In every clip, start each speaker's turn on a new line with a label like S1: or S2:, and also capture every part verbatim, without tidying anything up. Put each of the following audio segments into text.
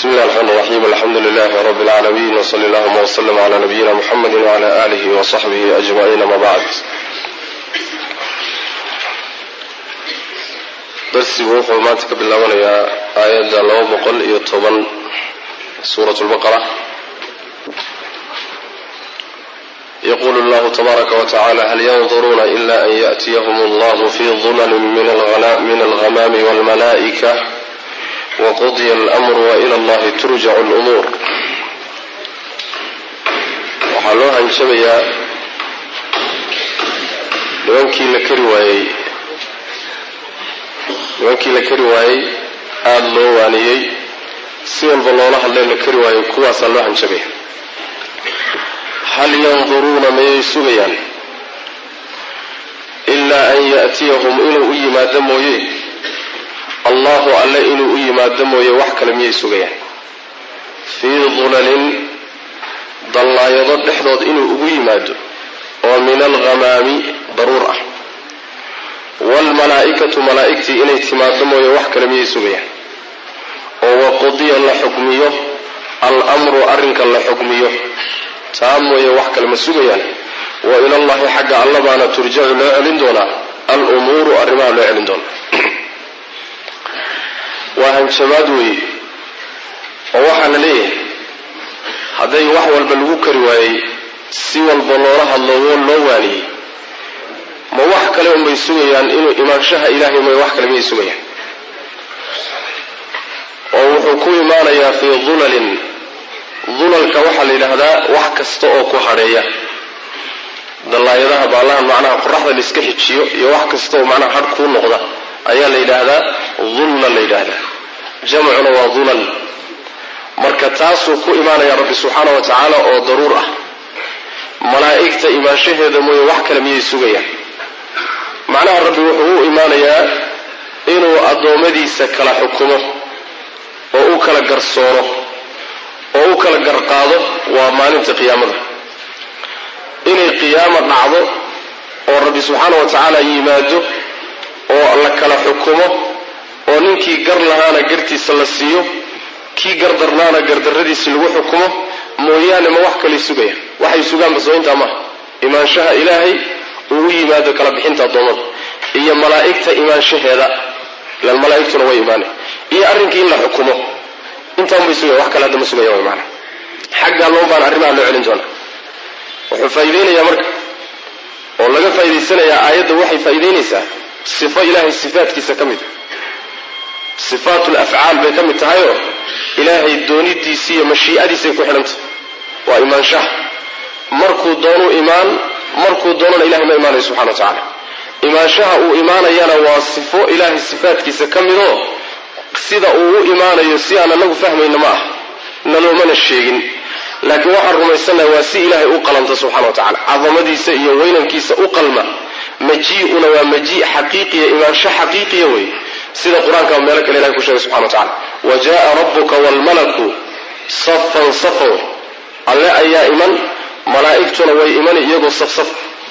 S1: بسم الله الرحمن الرحيم الحمد لله رب العالمين وصلى الله وسلم على نبينا محمد وعلى آله وصحبه أجمعين ما بعد. درسي وحو ما تكبلنا يا آيات الله بقل يطبن سورة البقرة. يقول الله تبارك وتعالى هل ينظرون إلا أن يأتيهم الله في ظلل من الغمام من الغمام والملائكة وقضي الأمر وإلى الله ترجع الأمور. وحلوها انشبيا لونكي لكرواي لونكي لكرواي آلو وانيي سيول بالله اللي لكرواي كواس اللوها انشبيا هل ينظرون ما يسوغيان إلا أن يأتيهم إنه إيما دمويه الله ألا إنه إيما دمويه وحكا لم يسوغيان في ظلل ضل يضد لحظة إنه إيما دم ومن الغمام ضرورة والملائكة ملائكتي إنه إيما دمويه وحكا لم يسوغيان وقضي الله حكميه الأمر أرنك الله حكميه تاموية وحكا المسوغيان وإلى الله حق الله بانا ترجع لا علم دونا الأمور أرماء لا علم دونا وهن شمادوي ووحن ليه هذا وحوى البلوك رواي سوى البلورة اللوون لواني ما وحكا لهم بيسوغيان إنه إمان شاه إلهي ما وحكا لهم يسوغيان ووحكوي مانا يا في ظلل ظللka waxa la yiraahdaa wax kasta oo ku hareeya dalaayadaha baalahan macnaha qorraxda la iska xijiyo iyo wax kasta oo macnaha had ku noqda ayaa la yiraahdaa dhulla la yiraahdaa jamcuna waa dhulal marka taasu ku iimaanaya rabbi subhanahu wa ta'ala oo daruur ah malaa'ikta imaanshaheeda mooy wax kale miyay sugayaan macnaha rabbi wuxuu iimaanayaa inuu adoomadiisa kala xukumo oo uu kala garsooro oo uu kala garqaado waa maalinta qiyaamada inay qiyaamo dhacdo oo rabbi subhanahu wa ta'ala yimaado oo alla kala xukumo oo ninkii gar lahaana gartiisa la siiyo kii gardarnaana gardarradiisa lagu xukumo mooyaane ma wax kale sugaya waxay sugaan basooyinta ma imaanshaha ilaahay uu yimaado kala bixinta doomada iyo malaa'ikta imaanshaheeda lan malaa'iktuna way iimaanay iyo arrinkii in la xukumo inta ma sugaa wax kale hadda ma sugaa macna xagga loo baan arrimaha loo celin doona wuxuu faa'iideynaya marka oo laga faa'iideysanaya aayadda waxay faa'iideynaysaa sifo ilaahay sifaadkiisa kamid sifaatul af'aal bay kamid tahay oo ilaahay doonidiisa iyo mashii'adiisa ku xiranta waa imaanshaah markuu doono iimaan markuu doono ilaahay ma iimaanayo subhanahu wa ta'ala imaanshaha uu iimaanayana waa sifo ilaahay sifaadkiisa kamid oo sida uu iimaanayo si aan anagu fahmayno ma ah naloomana sheegin laakiin waxaan rumaysanahay waa si ilaahay u qalanta subhanahu wa ta'ala azamadiisa iyo weynankiisa u qalma maji'una waa maji' xaqiiqi imaansha xaqiiqi way sida quraanka meel kale ilaahay ku sheegay subhanahu wa ta'ala wajaa rabbuka wal malaku saffan saffa alla ayaa iman malaa'iktuna way iman iyagoo saf saf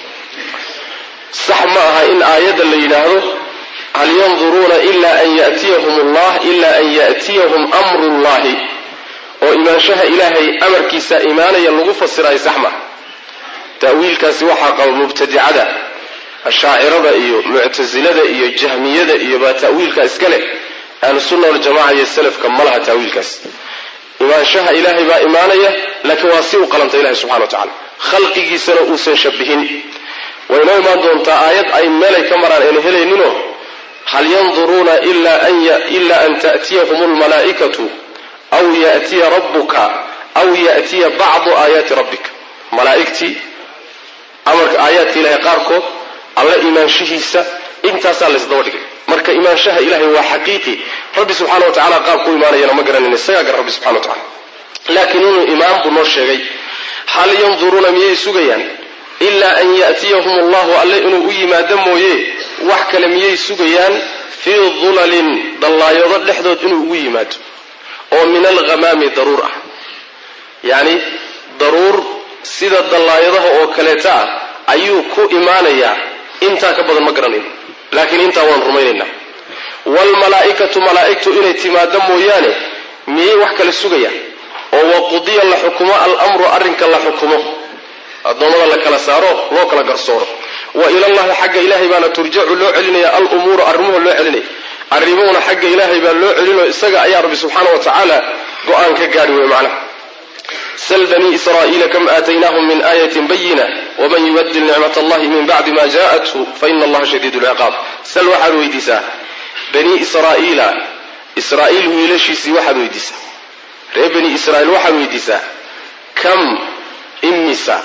S1: sax ma aha in aayada la yiraahdo هل ينظرون إلا أن يأتيهم الله إلا أن يأتيهم أمر الله وإما شاء إلهي أمر كيسا إيمانا يلغف السراء سحمة تأويل كاسي وحاق مبتدعة الشاعرة إيو معتزلة إيو الجهمية إيو با تأويل كاسكالي أهل السنة والجماعة يسلف كمالها تأويل كاس إما شاء إلهي با إيمانا لكن واسيو قلمت إلهي سبحانه وتعالى خلقي كيسا أوسن شبهين وإنه ما دونت آيات أي ملك مران إن هلي نينو هل ينظرون إلا أن ي... إلا أن تأتيهم الملائكة أو يأتي ربك أو يأتي بعض آيات ربك ملائكتي أمرك آيات إلهي قاركو على إيمان شهيسة انت سالس دورك مرك إيمان شه إلهي هو حقيقي ربي سبحانه وتعالى قاركو إيمان ينا مقرن النساء ربي سبحانه وتعالى لكن إيمان بنور شيء هل ينظرون ميه سجيان إلا أن يأتيهم الله ألا إنه إيما دمويه وحك لم يسجيان في ظلل ضلا يضل لحظة إنه إيماد ومن الغمام ضرورة يعني ضرور سيدة ضلا يضه وكلتا أيوكو إيمانيا انت كبض المقرنين لكن انت وان رميننا والملائكة ملائكة إن اتماد مويانه miyay wax kala sugayaan oo waqudiya la xukumo al-amru arrinka la xukumo addoomada la kala saaro loo kala garsooro wa ila allahi xagga ilaahay baana turjacu loo celinaya al-umuuru arrimuhu loo celinaya arrimuhuna xagga ilaahay baa loo celinayo isaga ayaa rabbi subxaana wa tacaala go-aan ka gaadhi wey macnaha sal banii israa'iila kam aataynahum min aayatin bayina waman yubaddil nicmat allahi min bacdi ma jaa'athu faina allaha shadiidu lciqaab sal waxaad weydiisaa banii israa'iila israa'iil wiilashiisii waxaad weydiisaa reer bani israa'iil waxaad weydiisaa kam imisa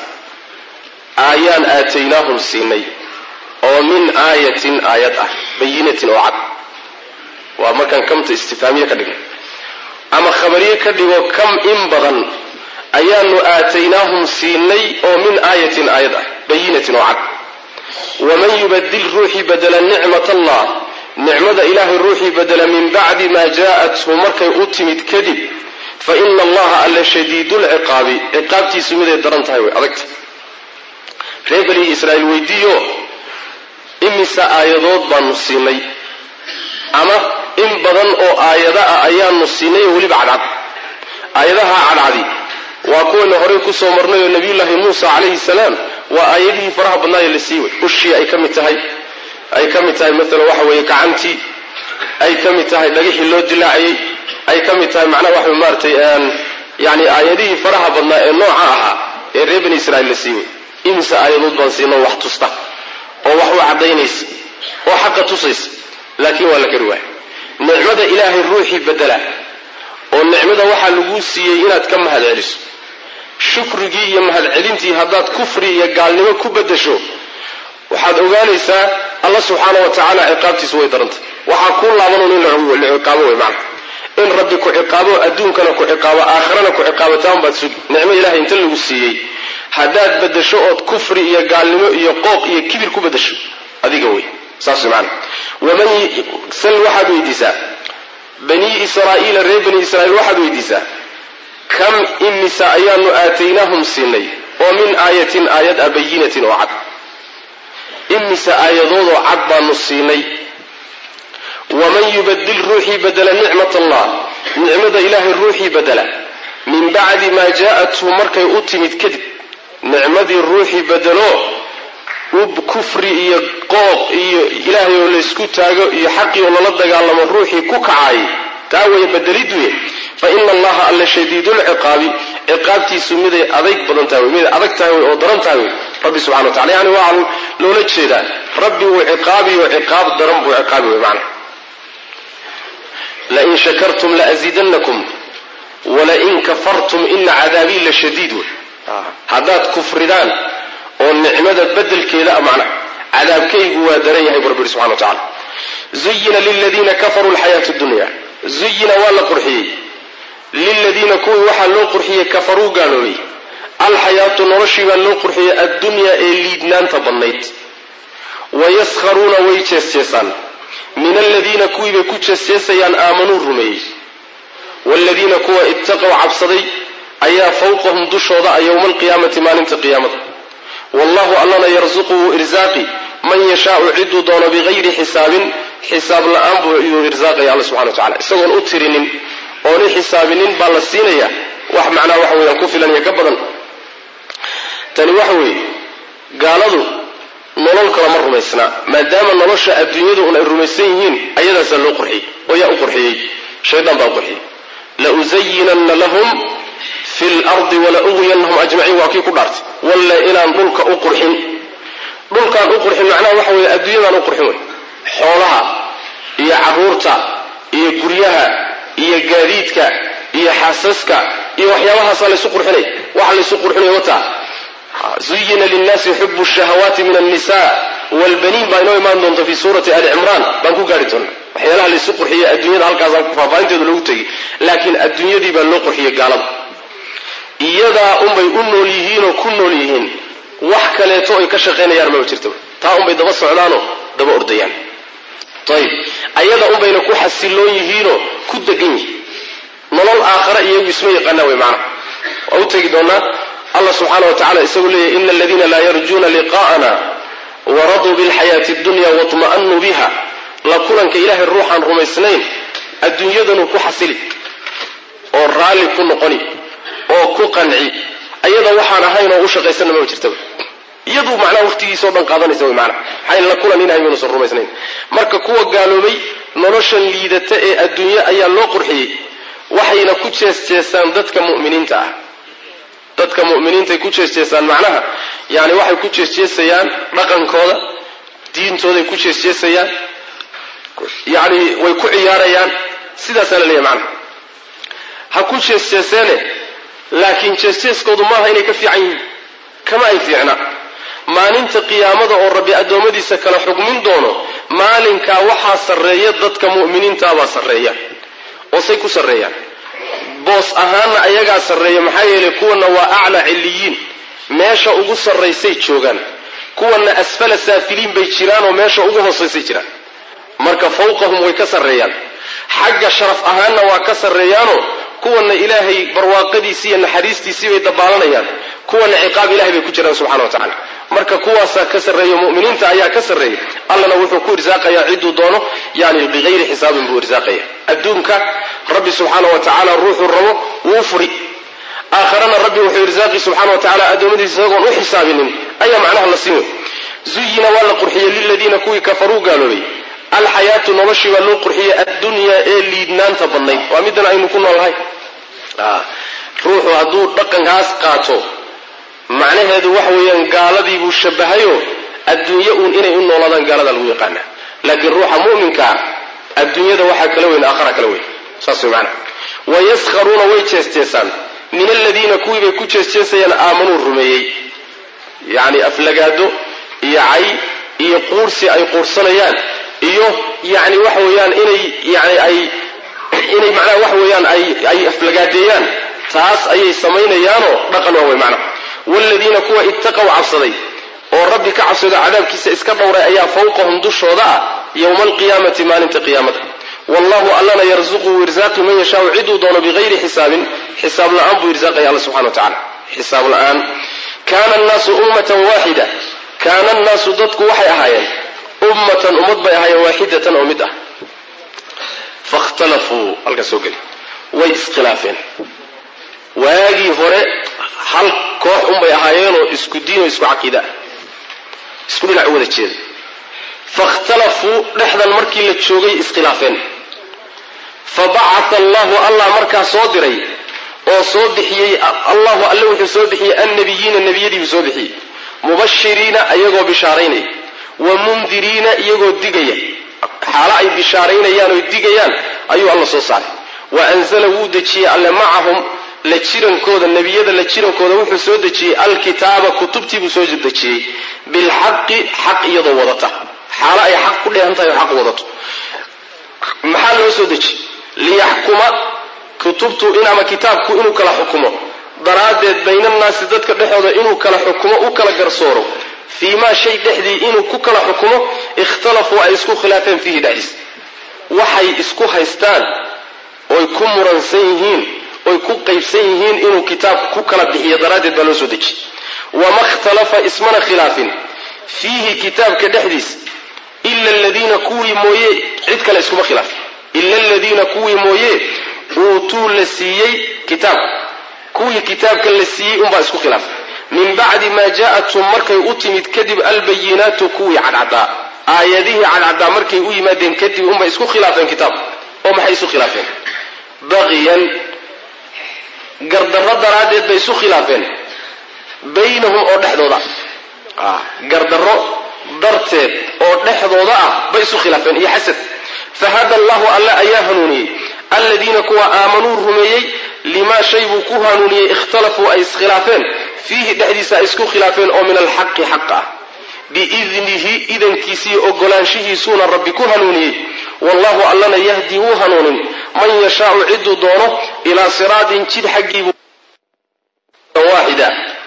S1: aayaan aataynaahum siinay oo min aayatin aayad ah bayinatin oo cad waa markaan kamta istifaamiye ka dhigay ama khabariye ka dhigo kam in badan ayaanu aataynaahum siinay oo min aayatin aayad ah bayinatin oo cad waman yubaddil ruuxii badela nicmat allah nicmada ilaahay ruuxii badela min bacdi maa jaa'athu markay u timid kadib fa ina allaha alla shadiidulciqaabi ciqaabtiisu miday daran tahay way adagta reer bani israa'iil weydiiyo imisa aayadood baanu siinay ama in badan oo aayada ah ayaanu siinay oo weliba cadcad aayadaha cadcadi waa kuwayna horey ku soo marnay oo nabiyullaahi muusa calayhi salaam waa aayadihii faraha badnaa ee la siiyey ushii ay ka mid tahay ay ka mid tahay maalan waxa weeye gacantii ay ka mid tahay dhagixii loo dilaacayey ay ka mid tahay macnaha waxa maaragtay yani aayadihii faraha badnaa ee nooca ahaa ee reer bani israa'iil la siiyey imisa aayadood baan siino wax tusta oo wax u caddaynaysa oo xaqa tusaysa laakiin waa la gari waaya nicmada ilaahay ruuxii bedela oo nicmada waxaa laguu siiyey inaad ka mahad celiso shukrigii iyo mahadcelintii haddaad kufri iyo gaalnimo ku bedasho waxaad ogaanaysaa alla subxaana wa tacaala ciqaabtiisu way darantay waxaa kuu laabanuun in la ciqaabo way macna in rabbi ku ciqaabo adduunkana ku ciqaabo aakhirana ku ciqaabataan baad sugi nicmo ilahay inta lagu siiyey haddaad bedasho ood kufri iyo gaalnimo iyo qooq iyo kibir ku bedasho adiga wey saas macna waman sal waxaad weydiisaa banii israa'iila reer bani israa'iil waxaad weydiisaa kam imisa ayaanu aataynaahum siinay oo min aayatin aayad a bayinatin oo cad imisa aayadoodoo cad baanu siinay waman yubaddil ruuxii badela nicmat allah nicmada ilaahay ruuxii badela min bacdi maa jaa'athu markay u timid kadib nicmadii ruuxii bedelo ub kufri iyo qooq iyo ilaahay oo laysku taago iyo xaqii oo lala dagaalamo ruuxii ku kacay taa way bedelid wey fa ina allaha alla shadiidulciqaabi ciqaabtiisu miday adayg badan tahay miday adag tahay oo daran tahay rabbi subxana wa tacala yani waa loola jeedaa rabbi wuu ciqaabi oo ciqaab daran buu ciqaabi wey macna lain shakartum laaziidannakum walain kafartum ina cadaabii la shadiid wey haddaad kufridaan oo nicmada bedelkeeda macna cadaabkaygu waa daran yahay buu rabbi subxana wa tacala zuyina liladiina kafaruu alxayaatu dunya zuyina waa la qurxiyey liladiina kuwii waxaa loo qurxiyey kafaruu gaaloobay alxayaatu noloshii baa loo qurxiyey addunyaa ee liidnaanta badnayd wayaskharuuna way jeesjeesaan min aladiina kuwii bay ku jeesjeesayaan aamanuu rumeeyey waaladiina kuwa ittaqow cabsaday ayaa fawqahum dushooda a yowma alqiyaamati maalinta qiyaamada wallahu allana yarsuqu wuu irsaaqi man yashaau ciduu doono bigayri xisaabin xisaab la-aan buu iyuu irsaaqaya alla subxana wa tacala isagoon u tirinin ooni xisaabinin baa la siinaya wax macnaha waxa weeyaan ku filan iyo ka badan tani waxa weeye gaaladu nolol kalama rumaysnaa maadaama nolosha adduunyadu un ay rumaysan yihiin ayadaasaa loo qurxiyey oo yaa u qurxiyey shaydaan baa u qurxiyey lausayinanna lahum fi lardi wala ughwiyannahum ajmaciin waa kii ku dhaartay walla inaan dhulka u qurxin dhulkaan u qurxin macnaha waxa weeye adduunyadaan u qurxin wey xoolaha iyo carruurta iyo guryaha iyo gaadiidka iyo xaasaska iyo waxyaabahaasaa laysu qurxinay waxa laysu qurxinaya wataa zuyina linnaasi xubu shahawaati min annisa waalbaniin baa inoo imaan doonta fi suurati ali cimraan baan ku gaari doona waxyaalaha laysu qurxiyey adduunyada halkaasaan faahfaahinteedu lagu tegey laakiin adduunyadii baa loo qurxiyey gaalada iyadaa unbay u nool yihiinoo ku nool yihiin wax kaleeto ay ka shaqaynayaan maba jirta taa unbay daba socdaanoo daba ordayaan ayib ayada unbayna ku xasiloon yihiinoo ku degan yihiin nolol aakhara iyagu isma yaqaanaa wey macnaha waa u tegi doonaa allah subxaana wa tacala isagu leeyahy ina aladiina laa yarjuuna liqaa'ana waraduu bilxayaati addunya waطma'anuu biha la kulanka ilaahay ruuxaan rumaysnayn adduunyadanuu ku xasili oo raali ku noqoni oo ku qanci ayada waxaan ahayn oo u shaqaysan ma jirto iyadu macna waqtigiisa oo dhan qaadanaysa way macna xayl la kulan in aynu soo rumaysnayn marka kuwa gaaloobay noloshan liidata ee adduunyo ayaa loo qurxiyay waxayna ku jeesjeesaan dadka mu'miniinta ah dadka mu'miniinta ay ku jeesjeesaan macnaha yaani waxay ku jeesjeesayaan dhaqankooda diintooda ku jeesjeesayaan yaani way ku ciyaarayaan sidaas la leeyahay macna ha ku jeesjeesane laakiin jeesjeeskoodu ma aha inay ka fiican yihiin kama ay fiicna maalinta qiyaamada oo rabbi adoomadiisa kala xukmin doono maalinka waxa sareeya dadka mu'miniinta baa sareeya oo say ku sareeyaan boos ahaan ayaga sareeya maxay yeelay kuwana waa a'la ciliyin meesha ugu sareeysay joogan kuwana asfala saafiliin bay jiraan oo meesha ugu hooseysay jiraan marka fawqahum way ka sareeyaan xagga sharaf ahaanna waa ka sareeyaano kuwana ilaahay barwaaqadiisa iyo naxariistiisa bay dabaalanayaan kuwana ciqaab ilaahay bay ku jiraan subhanahu wa ta'ala marka kuwaasa ka sareeyo mu'miniinta ayaa ka sareeyo allana wuxuu ku irsaaqayaa ciduu doono yaani bighayri xisaabin buu irsaaqaya adduunka rabbi subhanahu wa ta'ala ruuxu rabo wuu furi aakhirana rabbi wuxuu irsaaqi subhanahu wa ta'ala adoomadiisa isagoon u xisaabinin ayaa macnaha la siin zuyina wala qurxiya lil ladina kuwi kafaru gaalobay alxayaatu noloshi waa loo qurxiyay addunya ee liidnaanta badnayd waa midana aynu ku noolahay ah ruuxu hadduu dhaqankaas qaato macnaheedu waxa weeyaan gaaladii buu shabahayo adduunyo uun inay u noolaadaan gaalada lagu yaqaana laakiin ruuxa mu'minka adduunyada waxa kala weyn aakhira kala weyn saas weeyaan wayaskharuna way jeesteesaan min alladina kuwi bay ku jeesteesayaan aamanu rumeeyay yaani aflagaado iyo ay iyo quursi ay quursanayaan iyo yaani waxa weeyaan inay yaani ay inay macna waxa weeyaan ay ay aflagaadeeyaan taas ayay sameeynayaano dhaqan waa way macna walladina kuwa ittaqaw cabsaday oo rabbi ka cabsada cadaabkiisa iska dhowray ayaa fawqahum dushooda yawmal qiyaamati maalinta qiyaamada wallahu allana yarzuqu irzaqi man yashaa cidu doona bighayri hisabin hisab la'an bu irzaqi Allah subhanahu wa ta'ala hisab la'an kana an-nasu ummatan wahida kana an-nasu dadku waxay ahaayeen ummatan ummad bay ahaayeen waahidatan oo mid ah fakhtalafu alka soo gali way iskhilaafeen waagi hore hal koox um bay ahaayeen oo isku diin oo isku aqeeda isku dhinac wada jeed fakhtalafu dhexdan markii la joogay iskhilaafeen fab'atha Allahu Allah marka soo diray oo soo bixiyay Allahu alla wuxuu soo bixiyay annabiyina nabiyadii soo bixiyay mubashiriina ayagoo bishaaraynay wa mundiriina iyagoo digaya xaala ay bishaaraynayaan oo digayaan ayuu Allah soo saaray wa anzala wudajiyay alla ma'ahum la jirankooda nabiyada la jirankooda wuxuu soo dajiyay alkitaaba kutubtii buu soo dajiyay bil haqqi haqq iyadoo wadata xaala ay xaq ku dheehantahay xaq wadato maxaa loo soo dajiyay liyahkuma kutubtu inama kitaabku inuu kala xukumo daraadeed bayna naasi dadka dhexdooda inuu kala xukumo u kala garsooro fiima shay dhexdii inuu ku kala xukumo ikhtalafu ay isku khilaafeen fihi dhadis waxay isku haystaan oo ku muransan yihiin oo ku qaybsan yihiin inuu kitaab ku kala bixiyo daraadeed baa loo soo dajiyay wama ikhtalafa ismana khilaafin fihi kitaabka dhexdiis illa alladina kuwi mooyee cid kale isku khilaaf illa alladina kuwi mooyee uutuu la siiyay kitaab kuwi kitaabka la siiyay umba isku khilaaf min ba'di ma ja'atum markay u timid kadib albayinatu kuwi cadada aayadihi cadada markay u yimaadeen kadib umba isku khilaafeen kitaab oo maxay isku khilaafeen baqiyan gardarro daraadeed bay isku khilaafeen baynahum oo dhexdooda ah gardarro darteed oo dhexdooda ah bay isku khilaafeen iyo xasad fahada Allahu alla ayahanuni alladina kuwa aamanu rumeeyay lima shaybu ku hanuni ikhtalafu ay iskhilaafeen fihi dhexdiisa isku khilaafeen oo min alhaq haqqa biidnihi idan kiisi ogolaanshihiisuna rabbi ku hanuni wallahu allana yahdi hu hanunin man yashaa'u cidu doono ila siraadin jid xaqiibu waahida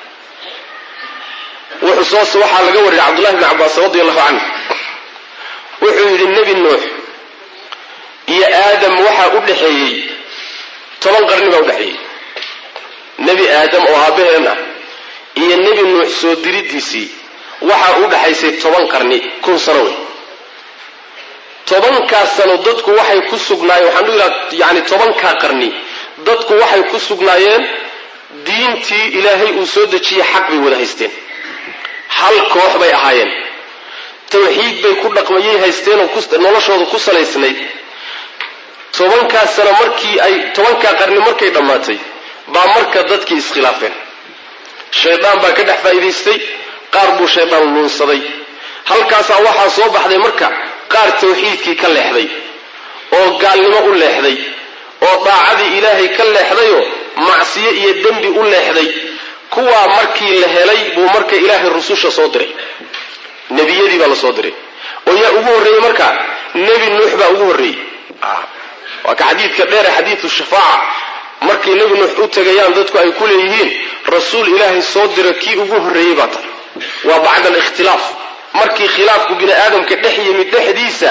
S1: وحصوص وحا laga waray Abdullah ibn Abbas radiyallahu anhu wuxuu yiri nabi nuux iyo aadam waxa u dhaxeeyay toban qarni baa u dhaxeeyay nabi aadam oo aabaheena iyo nabi nuux soo diridiisii waxa u dhaxaysay toban qarni kun sano toban ka sano dadku waxay ku sugnaayeen waxaan u yiraahdaa yaani toban ka qarni dadku waxay ku sugnaayeen diintii ilaahay uu soo dejiyey xaq bay wada haysteen hal koox bay ahaayeen tawxiid bay ku dhaqmayay haysteen oo noloshooda ku salaysnayd tobankaa sano markii ay tobankaa qarni markay dhammaatay baa marka dadkii iskhilaafeen shaydaan baa ka dhex faa'iidaystay qaar buu shaydaan luunsaday halkaasaa waxaa soo baxday marka qaar tawxiidkii ka leexday oo gaalnimo u leexday oo daacadii ilaahay ka leexdayoo macsiyo iyo dembi u leexday kuwaa markii la helay buu marka ilaahay rususha soo diray nebiyadii baa la soo diray oo yaa ugu horreeyey marka nebi nuux baa ugu horreeyey waa ka xadiidka dheere xadiidu shafaaca markay nebi nuux u tegayaan dadku ay ku leeyihiin rasuul ilaahay soo dira kii ugu horreeyey baa tahay waa bacda alikhtilaaf markii khilaafku bini aadamka dhex yimid dhexdiisa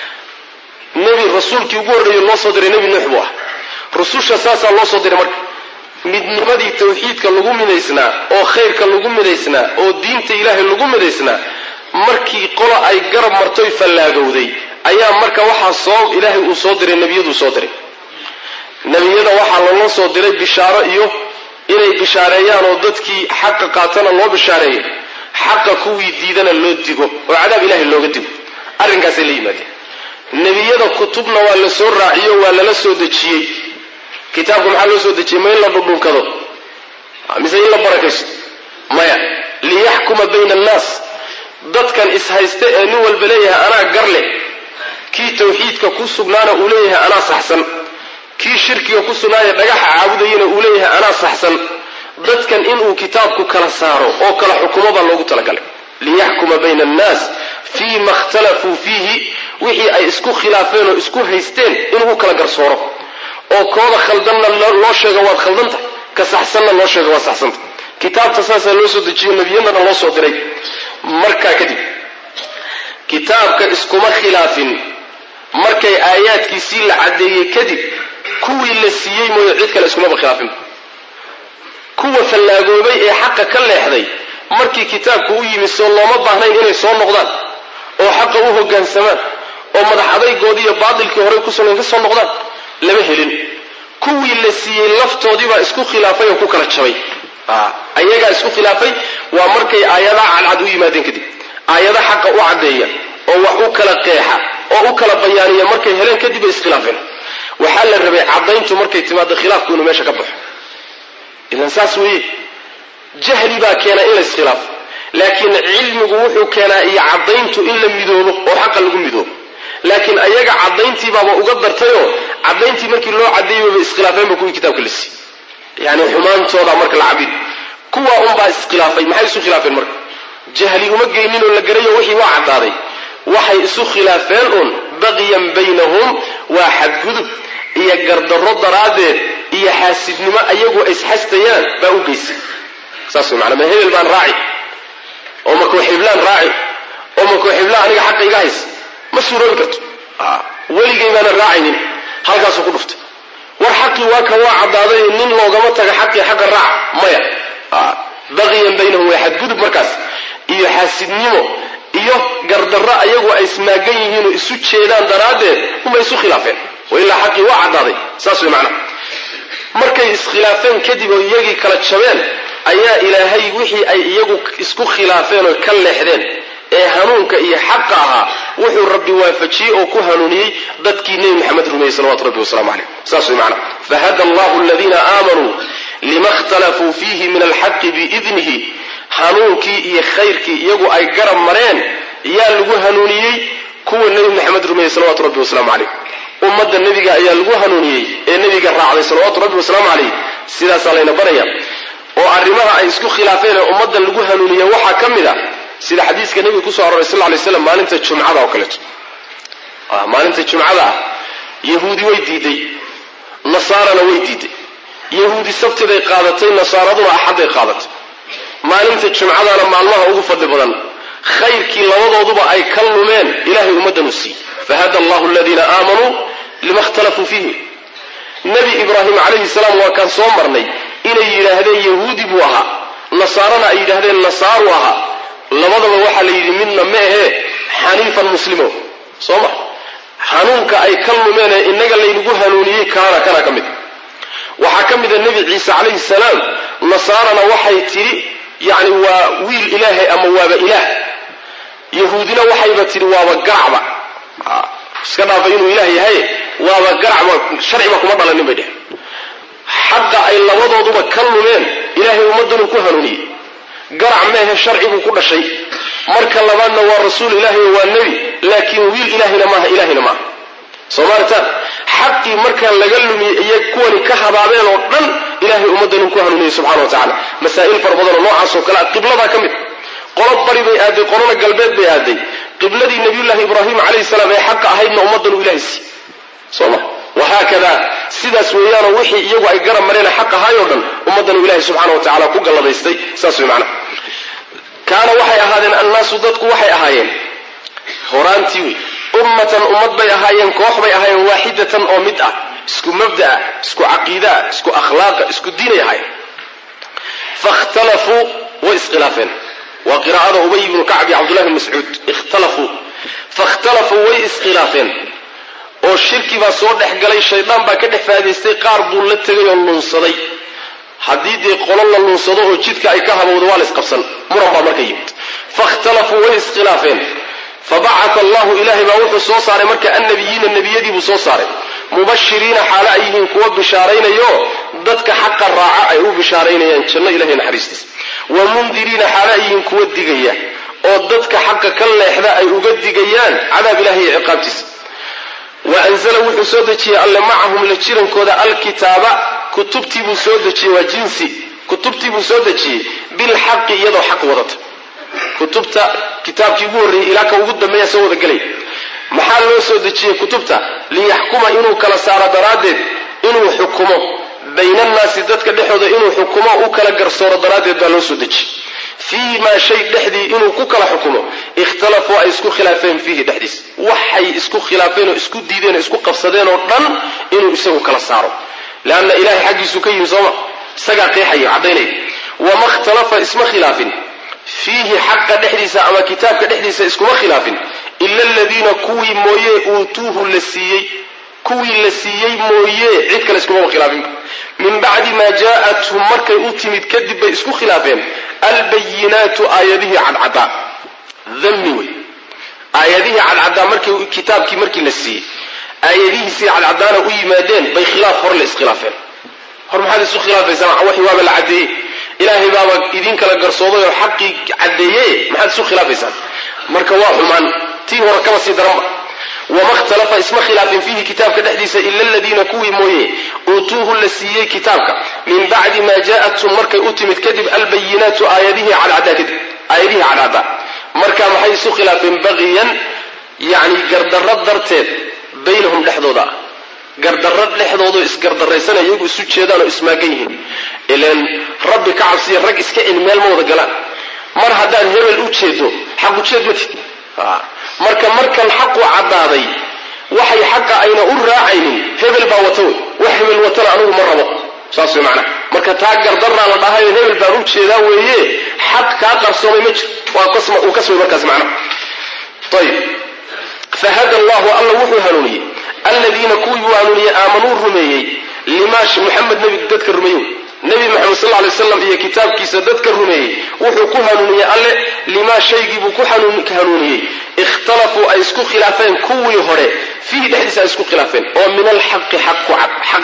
S1: nebi rasuulkii ugu horreeyey loo soo diray nebi nuux buu ah rususha saasaa loo soo diray marka midnimadii tawxiidka lagu midaysnaa oo khayrka lagu midaysnaa oo diinta ilaahay lagu midaysnaa markii qola ay garab martoy fallaagowday ayaa marka waxaa soo ilaahay uu soo diray nebiyaduu soo diray nebiyada waxaa loola soo diray bishaaro iyo inay bishaareeyaan oo dadkii xaqa qaatana loo bishaareeyo xaqa kuwii diidana loo digo oo cadaab ilaahay looga digo arrinkaasay la yimaadeen nebiyada kutubna waa la soo raaciyo waa lala soo dejiyey kitaabka maxaa loo soo dejiyey ma in la dhudhunkado mise in la barakaysto maya liyaxkuma bayna annaas dadkan ishayste ee nin walba leeyahay anaa gar leh kii tawxiidka ku sugnaana uu leeyahay anaa saxsan kii shirkiga ku sugnaaya dhagaxa caabudayana uu leeyahay anaa saxsan dadkan inuu kitaabku kala saaro oo kala xukumo baa loogu talagalay liyaxkuma bayna annaas fii ma ikhtalafuu fiihi wixii ay isku khilaafeen oo isku haysteen inuu kala garsooro oo kooda khaldanna loo sheego waad khaldanta ka saxsanna loo sheego waad saxsanta kitaabta saasaa loo soo dejiyo nebiyadana loo soo diray markaa kadib kitaabka iskuma khilaafin markay aayaadkiisii la caddeeyey kadib kuwii la siiyey mooyo cid kale iskumaba khilaafin kuwa fallaagoobay ee xaqa ka leexday markii kitaabku u yimid soo looma baahnayn inay soo noqdaan oo xaqa u hoggaansamaan oo madax adaygoodii iyo baatilkii horey ku sugnayn ka soo noqdaan lama helin kuwii la siiyey laftoodiibaa isku khilaafay oo ku kala jabay ayagaa isku khilaafay waa markay aayadaha cadcad u yimaadeen kadib aayada xaqa u caddeeya oo wax u kala qeexa oo u kala bayaaniya markay heleen kadib bay iskhilaafeen waxaa la rabay caddayntu markay timaado khilaafku inuu meesha ka baxo idan saas weeye jahli baa keena in la iskhilaafo laakiin cilmigu wuxuu keenaa iyo caddayntu in la midoobo oo xaqa lagu midoobo laakiin ayaga caddayntiibaaba uga dartayoo caddayntii markii loo caddeeyeyba iskhilaafeenba kuwii kitaabka la siiyey yani xumaantooda marka la cabid kuwa unbaa iskhilaafay maxay isu khilaafeen marka jahli uma geynin oo la garayo wixii waa caddaaday waxay isu khilaafeen uun baqiyan baynahum waa xadgudub iyo gardarro daraaddeed iyo xaasidnimo ayagu ay isxastayaan baa u geysay saas way macnaa ma hebel baan raaci oo makoo xiblaan raaci oo makoo xiblaan aniga xaqa iga haysa ma suuroobi karto weligay baana raacaynin halkaasuu ku dhuftay war xaqii waa ka waa caddaaday nin loogama taga xaqii xaqa raac maya baqiyan baynahum waa xadgudub markaas iyo xaasidnimo iyo gardarro ayagu ay ismaagan yihiin oo isu jeedaan daraaddeed uma isu khilaafeen wailaa xaqii waa caddaaday saas way macnaa markay iskhilaafeen kadib oo iyagii kala jabeen ayaa ilaahay wixii ay iyagu isku khilaafeen oo ka leexdeen ee hanuunka iyo xaqa ahaa wuxuu rabbi waafajiyey oo ku hanuuniyey dadkii nebi maxamed rumeeyey salawatu rabbi wasalaamu calayh saas way macnaa fahada allahu aladiina aamanuu lima ikhtalafuu fiihi min alxaqi biidnihi hanuunkii iyo khayrkii iyagu ay garab mareen yaa lagu hanuuniyey kuwa nebi maxamed rumeeyey salawatu rabbi wasalaamu calayh ummadda nebiga ayaa lagu hanuuniyey ee nebiga raacday salawaatu rabbi wasalaamu calayh sidaasaa layna baraya oo arrimaha ay isku khilaafeen ee ummadda lagu hanuuniye waxaa ka mid a sida xadiiska nebiga kusoo aroray sal lay slam maalinta jumcada oo kaleeto maalinta jumcada ah yahuudi way diiday nasaarana way diiday yahuudi sabtiday qaadatay nasaaraduna axadday qaadatay maalinta jumcadana maalmaha ugu fadli badan khayrkii labadooduba ay ka lumeen ilahay ummaddan u siiyey fahada allahu aladiina aamanuu lima ikhtalafuu fiihi nebi ibraahim calayhi salaam waa kaan soo marnay inay yidhaahdeen yahuudi buu ahaa nasaarana ay yidhaahdeen nasaaru ahaa labadaba waxaa la yidhi midna ma ahee xaniifan muslimo soo ma hanuunka ay ka lumeen ee innaga laynagu hanuuniyey kaana kana ka mid وحكم النبي عيسى عليه السلام نصارنا وحي تري يعني وويل إلهي أما واب إله يهودنا وحي بتري واب قرعبة سكنا بينه إلهي هاي واب قرعبة شرعي ما كم ضل النبي حتى أي الله وضعوا بكلمين إلهي ومدن كهنوني قرع ما هي شرعي وكل شيء مرك الله بأنه والرسول إلهي والنبي لكن ويل إلهنا ما إلهنا ما صومالتا حقي مركا لقلهم يكون كهبابين وطن إلهي أمدن كهنوني سبحانه وتعالى مسائل فربضان الله عصو كلا قبلة ذا كمت قلب بري بيادي قلنا قلبات بيادي قبلة نبي الله إبراهيم عليه السلام حق أهيدنا أمدن إلهي صوما وهكذا سيدا سويانا وحي يقوى يقرم مرينا حق هايوردن أمدن إلهي سبحانه وتعالى كوك الله بيستي ساسوي معنا كان وحي أهادين الناس ضدك وحي أهايين هورانتيوي أمة أمد بي أهايين كوح بي أهايين واحدة أو مدأة اسكو مبدأ اسكو عقيدة اسكو أخلاق اسكو دين أهايين فاختلفوا وإسخلافين وقراءة أبي بن كعب عبد الله بن مسعود اختلفوا فاختلفوا وإسخلافين oo shirki ba soo dhex galay shaydaan ba ka dhex faadeystay qaar buu la tagay oo lunsaday hadii de qolol la lunsado oo jidka ay ka habowdo waa la isqabsan muran ba markay yimid fahtalafu wa iskhilaafin fab'atha Allah ilahi ba wuxuu soo saaray marka annabiyina nabiyadii buu soo saaray mubashiriina xaala ayhiin kuwa bishaaraynayo dadka xaq raaca ay u bishaaraynayaan janno ilaahay naxariistiisa wa mundiriina xaala ayhiin kuwa digaya oo dadka xaq ka leexda ay uga digayaan cadaab ilaahay ciqaabtiisa وأنزل وحو سودجي ألا معهم لجيران كودا الكتاب كتبتي بو سودجي وجنسي كتبتي بو سودجي بالحق يدو حق وضط كتبتا كتاب كيبوري إلاك وقود ما يسوى ذا قلي محال لو سودجي كتبتا ليحكم إنو كلا سارة درادد إنو حكمه بين الناس ذاتك دحوذ إنو حكمه وكلا قرصورة درادد دا لو سودجي فيما شيء دحدي إنه كوكلا حكمه اختلفوا اسكو خلافين فيه دحديس وحي اسكو خلافين اسكو ديدين اسكو قفصدين ودن إنه يسوي كلا صاروا لأن إلهي حقي سكي مزوما سقع قيحي عديني وما اختلف اسم خلاف فيه حق دحديس أما كتاب دحديس اسكو خلاف إلا الذين كوي مويه أوتوه لسيي كوي لسيي مويه عدك الاسكو خلافين من بعد ما جاءتهم مركي أوتمت كذب اسكو خلافين البينات آياته عن عدا ذنبي آياته عن عدا مركي كتاب كي مركي لسي آياته سي عن عدانا ويمادين بخلاف هر الاسخلافين هر محال اسكو خلافين سمع وحي وابا العديه إلهي بابا إذين كلا قرصوضي وحقي عديه محال اسكو خلافين سمع مركي واحد من تيه وركب سيدرم وما اختلف اسم خلاف فيه كتاب كدحديث إلا الذين كوي مويه أوتوه لسيي كتابك من بعد ما جاءتهم مركا أوتمت كذب البينات آياته على عدا كذب آياته على عدا مركا محيث خلاف بغيا يعني قردرات درتين بينهم لحظوضا قردرات لحظوضا اس قردريسانا يقول سوچيدان اسماقيهن إلان ربي كعبسي الرق اسكئن ميل موضا قلان مر هدان هيرل اوچيدو حق اوچيد متي marka markan xaq u cadaaday waxay xaqa ayna u raacaynin hebel baa wato wax hebel wato anigu ma rabo saas macna marka taa gardarna la dhahay hebel baa u jeeda weeye xaq ka qarsoomay ma jiro waa qasma uu ka soo markaas macna طيب فهذا الله الله وحو هنوني الذين كوي هنوني آمنوا الرميي لما محمد نبي ددك الرميون نبي محمد صلى الله عليه وسلم هي كتاب كيسا ددك الرميي وحو كهنوني الله لما شيء بو كهنوني اختلفوا اسكو خلافين كوي هوري فيه دحديث اسكو خلافين ومن الحق حق حق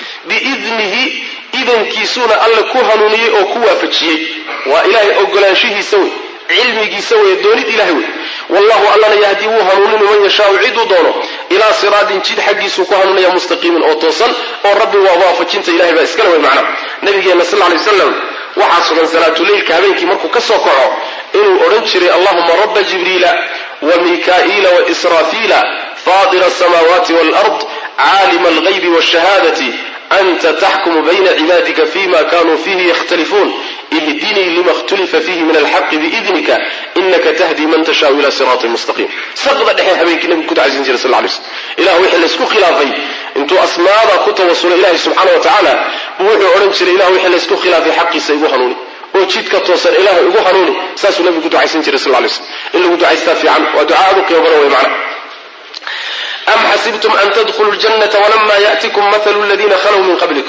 S1: بإذنه إذن كيسونا الله كهنوني او كوافجيه وإلهي أقلانشه سوي علمي سوي دوني إلهي والله الله يهدي وهنون من يشاء عيد دونه إلى صراط جد حقي سكوهن يا مستقيم أو توصل أو ربي ووافق أنت إلهي بأسكنه معنا نبينا صلى الله عليه وسلم وحصل صلاة الليل كهبين كي مركو كسوكعه إنه أرنشري اللهم رب جبريل وميكائيل وإسرافيل فاضل السماوات والأرض عالم الغيب والشهادة أنت تحكم بين عبادك فيما كانوا فيه يختلفون اهدني لما اختلف فيه من الحق بإذنك إنك تهدي من تشاء إلى صراط مستقيم سقط دحين هبينك نبي كنت عايزين جل صلى الله عليه وسلم إله وحي لسكو خلافي انتو أسماء كنت وصول إله سبحانه وتعالى وحي أرنشر إله وحي لسكو خلافي حقي سيبو حنوني وجدك توصل إله يبو حنوني ساسو نبي كنت عايزين جل صلى الله عليه وسلم إلا كنت عايز تافي عنه ودعاءك يبروي معنا أم حسبتم أن تدخلوا الجنة ولما يأتكم مثل الذين خلوا من قبلكم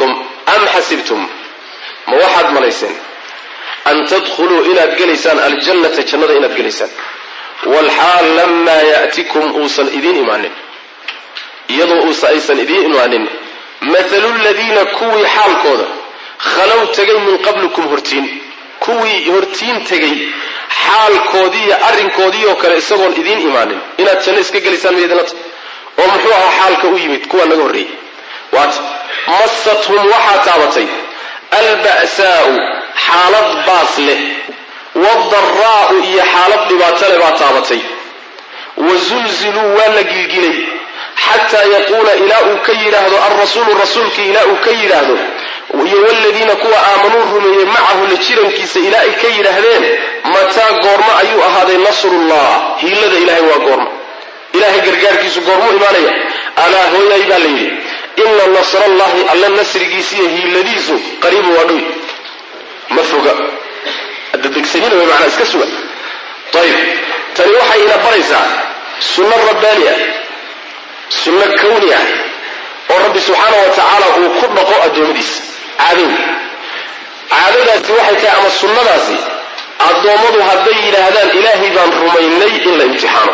S1: أم حسبتم ما واحد مليسين أن تدخلوا إلى الجلسان الجنة جنة إلى الجلسان والحال لما يأتكم أوصل إذين إيمان يضو أوصل أيسن إذين إيمان مثل الذين كوي حال كودا خلوا تجي من قبلكم هرتين كوي هرتين تجي حال كودية أرن كودية وكلا إسقون إذين إيمان إن الجنة كجلسان بيدنات ومحوها حال كويمت كوا نجوري وات مستهم وحاتابتي البأساء حالة باصلة والضراء هي حالة بباتل باتابتي وزلزلوا ولا جلجلي حتى يقول إلى أكيره الرسول الرسول كي إلى أكيره والذين كوا آمنوا هم معه لتشيرن كيس إلى أكيره متى قرما أيها هذا نصر الله هي الذي إلهي وقرما إلهي قرقار كيس قرمو إيمانيا ألا هو يبالي إن نصر الله ألا النصر كيسيه هي الذي زو قريب ودوي مفروقة الددك سنين ومعنى اسكسوة طيب تنوحي إلى بريسة السنة الربانية السنة الكونية ورب سبحانه وتعالى وكل نقوء الدومديس عادين عادين داسي وحي كأما السنة داسي الدومد هدي إلى هذا الإلهي بان رميني إلا امتحانه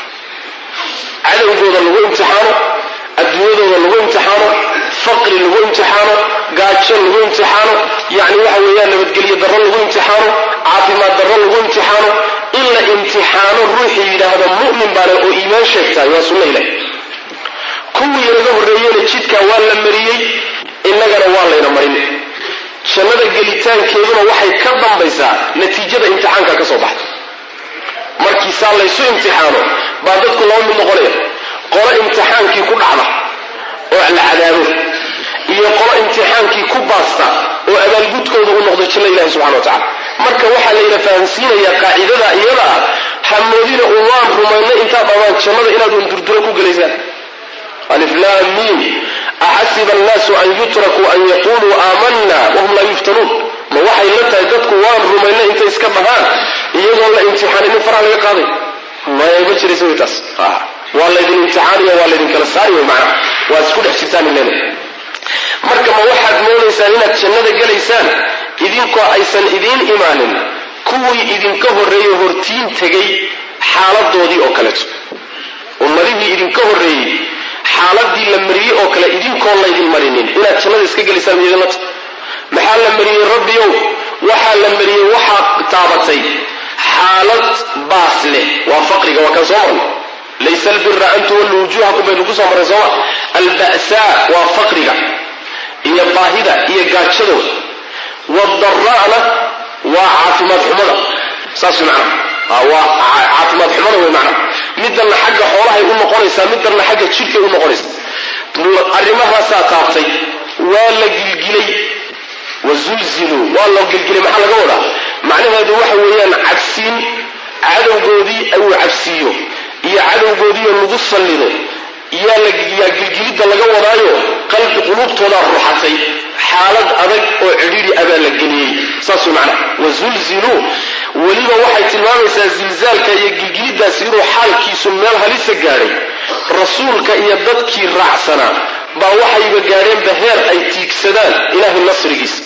S1: عدم جود اللغو امتحانه الدنيا اللغو امتحانه فقر اللغو امتحانه قاتشن اللغو امتحانه يعني وحويان نبتقلية در اللغو امتحانه عاطمات در اللغو امتحانه إلا امتحانه الروحي إلى هذا المؤمن بانا وإيمان شكتا يوصلنا إليه كوي يرغب الرئيين الشيطكا والا مريي إننا قروا لنا مرين شنada gelitaankeeduna waxay ka dambaysaa natiijada imtixaanka ka soo baxda markii saa la isu imtixaano baa dadku loo mid noqonaya qolo imtixaankii ku dhacda oo la cadaabo iyo qolo imtixaankii ku baasta oo abaalgudkooda u noqdo jannada Ilaahay subhanahu wa ta'ala marka waxa la ila fahansiinaya qaacidada iyada hamoodina oo waan rumayna inta baan jannada inaad u durduro ku galeysaan alif lam mim أحسب الناس أن يتركوا أن يقولوا آمنا وهم لا يفتنون ما وحي لتا يددكوا وان رمينا انت اسكبهان يجب الله امتحان نفرع لقاضي ما يبجر يسوي تاس آه. والله يدين امتحاني والله يدين كالساري ومعنا واسكود احسبتان لنا مركا ما واحد مولي سالينا تشنده قال إيسان إذين كوا أيسان إذين إيمان كوي إذين كهر ريه هرتين تغي حالات دودي أوكالت ومريه إذين كهر ريه حالدي لمريه او كلا idin koon la idin marinin inaad jannada iska galisaan idinat maxaa la mariyay rabbiyo waxa la mariyay waxa taabatay xaalad baasle waa faqriga waa kan sooman laysa albirra an tuwallu wujuhakum bayna kusoo maray soo alba'sa waa faqriga iyo baahida iyo gaajada wadarra'na waa caafimaad xumada saas macna waa caafimaad xumada way macna midna xagga xoolaha u noqonaysa midna xagga jirka u noqonaysa arimaha saataabtay waa la gilgilay wazulzilu waa la gilgilay maxaa laga wadaa macnaheedu waxa weeyaan cabsiin cadowgoodii ay u cabsiyo iyo cadowgoodii lagu sallido iyo la gilgilida laga wadaayo qalbi qulubtooda ruuxatay xaalad adag oo cidhiidhi abaa la geliyay saas macna wazulzilu waliba waxay tilmaamaysaa zilzaalka iyo gilgilidaasi inuu xaalkiisu meel halisa gaadhay rasuulka iyo dadkii raacsanaa baa waxayba gaadheen baheer ay tiigsadaan ilaahay nasrigiisa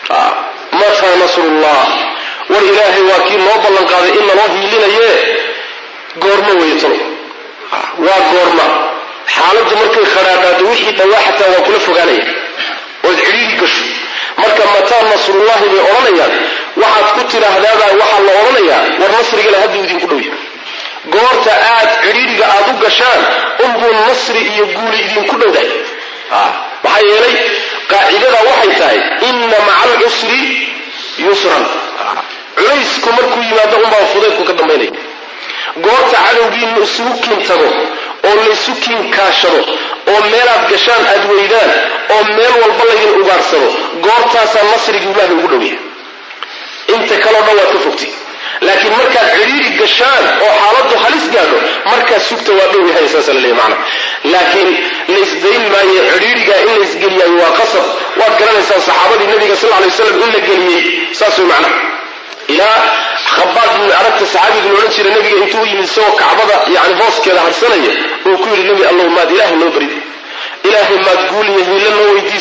S1: mataa nasrullah war ilaahay waa kii loo ballan qaaday in loo hiilinaye goorma weytalo waa goorma xaaladdu markay kharaadhaado wixii dhawaa xataa waa kula fogaanaya ood cidhiidhi gasho marka mataa nasrullahi bay odhanayaan waxaad ku tidhaahdaabaa waxaa la odhanayaa war nasrigale hadduu idinku dhow yahay goorta aad cidhiidhiga aad u gashaan unbuu nasri iyo guuli idinku dhowdahay maxaa yeelay qaacidada waxay tahay inna maca alcusri yusran culaysku markuu yimaado unbaa fudeedku ka dambaynaya goorta cadowgiina isugu kiin tago oo laysu kiin kaashado oo meelaad gashaan aad weydaan oo meel walba laydin ugaarsado goortaasaa nasrigii ilaahay ugu dhow yahay inta kaloo dhan waad ka fogtay laakiin markaad cidhiidhi gashaan oo xaaladdu halis gaadho markaad sugta waa dhow yahay saasa la leeyahay macna laakiin laysdayn maayo cidhiidhigaa in laysgeliyaayo waa qasab waad garanaysaan saxaabadii nabiga sal lla alay wasalam in la geliyey saas way macna ilaa khabaad bin aragta saxaabigu odhan jiray nabiga intuu yimid isagoo kacbada yani hooskeeda harsanaya uu ku yidhi nebi allow maad ilaahay noo barid ilaahay maad guuliya hiilo noo weydiis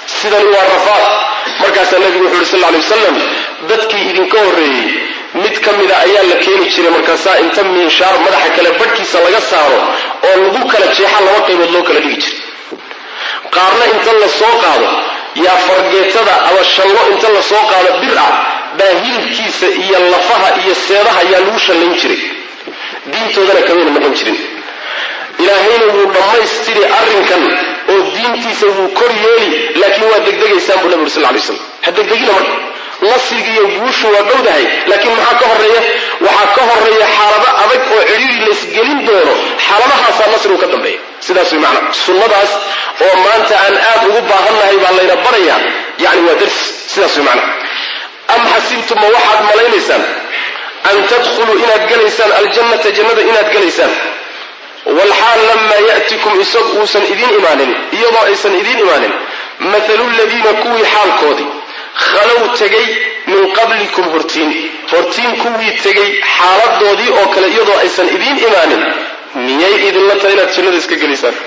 S1: sidani waa rafaad. markaasaa nabigu wuxuu yidhi sal alla alay wasalam dadkii idinka horreeyey mid ka mida ayaa la keeni jiray markaasaa inta miinshaar madaxa kale badhkiisa laga saaro oo lagu kala jeexa laba qaybood loo kala dhigi jiray. qaarna inta la soo qaado yaa fargeetada ama shallo inta la soo qaado bir ah baa hilibkiisa iyo lafaha iyo seedaha yaa lagu shallayn jiray. diintoodana kamayna maqan jirin. ilaahayna wuu dhammaystiri arrinkan oo diintiisa wuu kor yeeli, laakiin waa degdegaysaan buu nabi uri sal lla alay slam. ha degdegina marka, nasriga iyo guushu waa dhowdahay, laakiin maxaa ka horreeya? waxaa ka horreeya xaalado adag oo cidhiiri laysgelin doono. xaaladahaasaa nasrigu ka dambeeya. sidaas way macna sunnadaas oo maanta aan aad ugu baahannahay baa layna barayaa, yani waa dars. sidaas way macna. am xasibtum ma waxaad malaynaysaan an tadkhuluu inaad gelaysaan aljannata jannada inaad gelaysaan walxaal lamaa ya'tikum isag uusan idiin imaanin, iyadoo aysan idiin imaanin mathalu ladiina kuwii xaalkoodii khalow tegay min qablikum hortiin hortiin kuwii tegay xaaladoodii oo kale iyadoo aysan idiin imaanin miyay idinla tahay inaad jannada iska gelaysaan?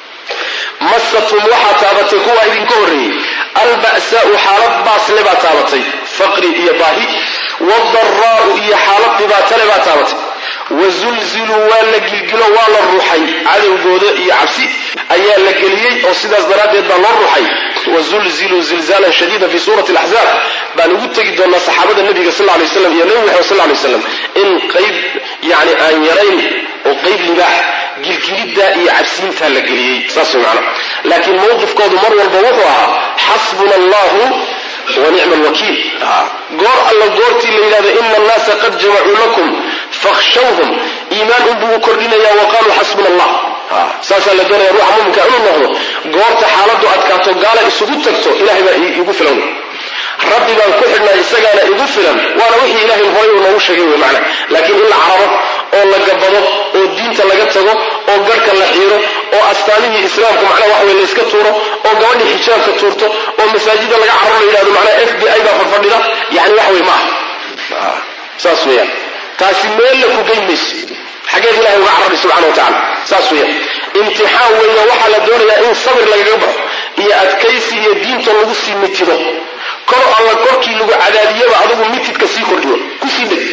S1: masatum waxaa taabatay kuwaa idinka horreeyey alba'saa'u xaalad baasle baa taabatay, faqri iyo baahi, waadaraa'u iyo xaalad dhibaatale baa taabatay, wazulziluu waa la gilgilo waa la ruuxay, cadowgooda iyo cabsi ayaa la geliyey oo sidaas daraaddeed baa loo ruuxay. wazulziluu zilzaalan shadiida fi suurati alaxzaab baan ugu tegi doonaa saxaabada nabiga sal lla lay waslam iyo nabi maxamed sal lla lay waslam in qayb yani aan yarayn oo qayb libaax gilgiliddaa iyo cabsiintaa la geliyey. saas way macna. laakiin mawqifkoodu mar walba wuxuu ahaa xasbuna allahu wa nicma alwakiil. goor alla goortii la yidhahdo ina annaasa qad jamacuu lakum fakhshawhum iimaan unbuu u kordhinayaa wa qaaluu xasbuna allah. saasaa la doonaya ruuxa muminka inuu noqdo goorta xaaladu adkaato gaala isugu tagto ilahay baa igu filan, rabbi baan ku xidhnaa isagaana igu filan, waana wixii ilahay horay uu noogu sheegay wey macna. laakiin in la cararo oo la gabado oo diinta laga tago oo garhka la xiiro oo astaamihii islaamku macnaha wax wey layska tuuro oo gabadhii xijaabka tuurto oo masaajida laga cararo la yidhahdo macnaha f b i baa fadfadhida, yani wax wey ma aha. saas weeyaan, taasi meella ku geyn mayso. xageed ilahay uga carari subxana wa tacala. saas weeyaan, imtixaan weeya. waxaa la doonayaa in sabir lagaga baxo iyo adkaysi iyo diinta lagu sii mitido. kor alla korkii lagu cadaadiyaba adigu mitidka sii kordhiyo kusii dheg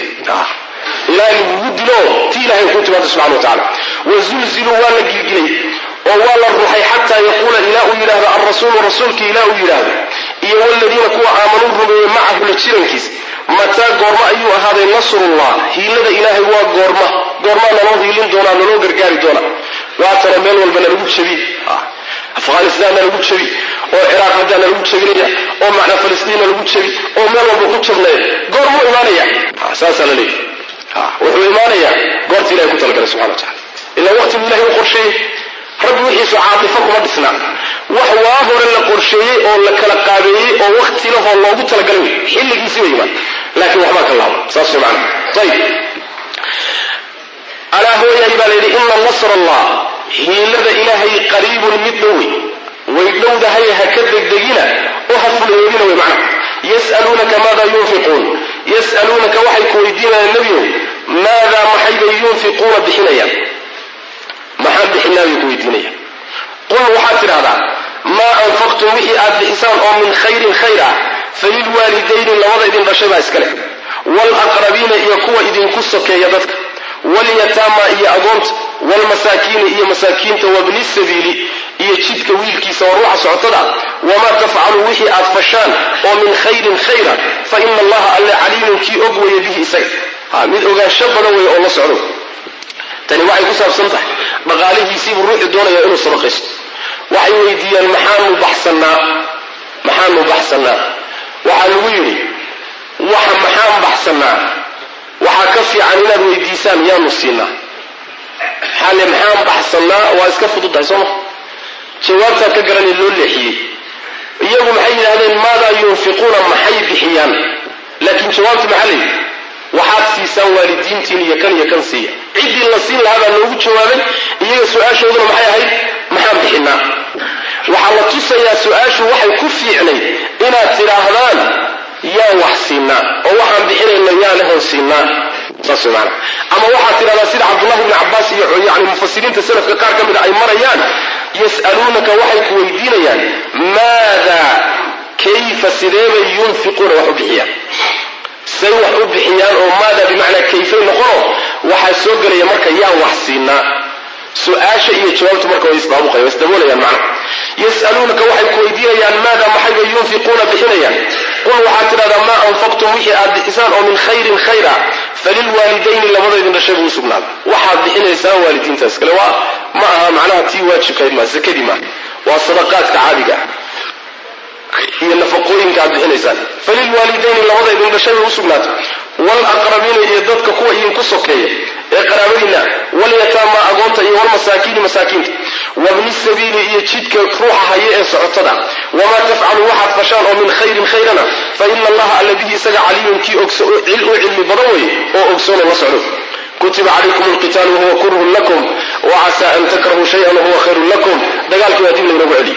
S1: ilaahay lagugu dilo ti ilahay ku timaado subxana wa tacala. wazulziluu waa la gilgilay oo waa la ruuxay xataa yaquula ilaa uu yidhaahdo alrasuulu rasuulkii ilaa uu yidhaahdo iyo waladiina kuwa aamanuu rumeeyey macahu la jirankiisa mataa goorma ayuu ahaaday nasrullah, hiilada ilaahay waa goorma goormaa naloo hiilin doonaa naloo gargaari doonaa. waatana meel walbana lagu jabi, afghanistanna lagu jabi oo ciraaq haddaana lagu jabinaya oo macnaa falistiinna lagu jabi oo meel walba ku jabnay. goormuu imaanaya? saasaa la leeyahy wuxuu imaanayaa goorta ilahay ku talagalay subxana wa tacala. ilaa waqtigu ilahay u qorsheeyey. rabbi wixiisu caatifo kuma dhisnaa. wax waa hore la qorsheeyey oo la kala qaabeeyey oo wakti lahoo loogu talagalay wey, xilligiisi way imaan, laakiin waxbaa ka laaba. saas way macna. ayib, alaa hooyahay baa layidhi ina nasr allah, hiilada ilaahay qariibun mid dhowey, way dhowdahay ha ka degdegina oo ha fuleyoobina way macna. yas'aluunaka maada yunfiquun, yas'aluunaka waxay ku weydiinayaan nebiyow maadaa maxaybay yunfiquuna bixinayaan, maxaan bixinaa bay ku weydiinayaan. qul waxaad tidhahdaa maa anfaqtum wixii aad bixisaan oo min khayrin khayr ah falilwaalidayni labada idin dhashay baa iska leh, waalaqrabiina iyo kuwa idinku sokeeya dadka, walyataama iyo agoonta, waalmasaakiina iyo masaakiinta, wabni sabiili iyo jidka wiilkiisa waa ruuxa socotada. wamaa tafcaluu wixii aad fashaan oo min khayrin khayra fa ina allaha alle caliimun kii og weeye bihi isaga, mid ogaansho badan weeye oo la socdo. tani waxay ku saabsan tahay dhaqaalihiisiibuu ruuxu doonaya inuu sadaqaysto. waxay weydiiyaan maxaanu baxsannaa maxaanu baxsannaa waxaa lagu yidhi waxa maxaan baxsannaa waxaa ka fiican inaad weydiisaan yaanu siinaa. xaale maxaan baxsannaa waa iska fududtahay sooma, jawaabtaad ka garanay loo leexiyey. iyagu maxay yidhahdeen maadaa yunfiquuna, maxay bixiyaan, laakiin jawaabti maxaa la yidhi waxaad siisaan waalidiintiin iyo kan iyo kan siiya. ciddii la siin lahaa baa loogu jawaabay. iyaga su-aashooduna maxay ahayd maxaan bixinaa. waxaa la tusayaa su-aashu waxay ku fiicnayd inaad tidhaahdaan yaan wax siinaa oo waxaan bixinayna yaanahan siinaa. saas way maana. ama waxaad tidhahdaa sida cabdullahi ibni cabbaas iyo yani mufasiriinta salafka qaar ka mida ay marayaan يسألونك وحيك ويدينيان ماذا كيف سيديبا ينفقون وحبحيان سيوح وحبحيان وماذا بمعنى كيف نقرأ وحسوق لي مركا يا وحسينا سؤال شيء يجوابت مركا ويسبابوك ويسدبون يا معنى يسألونك وحيك ويدينيان ماذا محيب ينفقون بحنيان قل وحاتنا ما أنفقتم وحي أدئسان أو من خير خيرا فللوالدين لماذا إذن رشبه سبنان وحاد بحنيسان والدين تسكلوا معها معناها تي واجب كيما زكدي ما والصدقات كعادقة هي النفقوين كعاد بحنيسان فللوالدين لماذا إذن رشبه سبنان والأقربين يددك كوا ينقصوا كيه اقرابينا واليتامى اغونتا iyo والمساكين مساكين وابن السبيل يجدك روحها هي سعطدا وما تفعل واحد فشان من خير خيرنا فإن الله الذي سجع عليم كي علم علم بروي او اغسون وسعلو كتب عليكم القتال وهو كره لكم وعسى ان تكرهوا شيئا وهو خير لكم دغالك وادين لو علي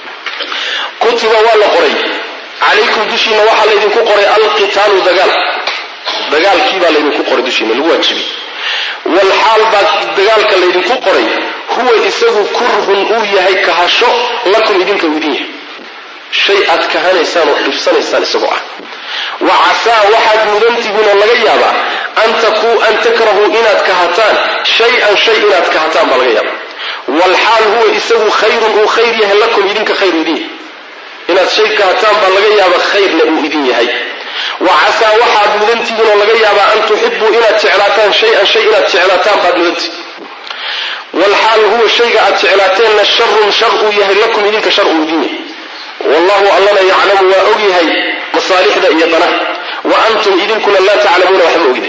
S1: كتب ولا قري عليكم دشينا waxa la idinku qoray القتال دغال دغال kiiba la idinku qoray dushiina lagu waajibi والحال بعد دجالك اللي يدين كقري هو يسوي كره أويه هيك هشو لكم يدين كوديه شيء أتكهنا إنسان وحدثنا إنسان سبعة وعسى واحد مدنتي من الله جيابا أن تكو أن تكرهوا إن أتكهتان شيئا شيء إن أتكهتان بالغيابا والحال هو يسوي خير وخير لكم يدين كخير يديه إن شيء كهتان بالغيابا خير له يدين هي وعسى واحد مدنتي من الله جيابا أن تحبوا إن تعلاتان شيئا شيء إن تعلاتان بعد مدنتي والحال هو شيء أتعلاتين الشر شر يهلكم إليك شر دينه والله الله يعلم وأوجهي مصالح ذا يطنه وأنتم إذنكم لا تعلمون وحبوا أوجهي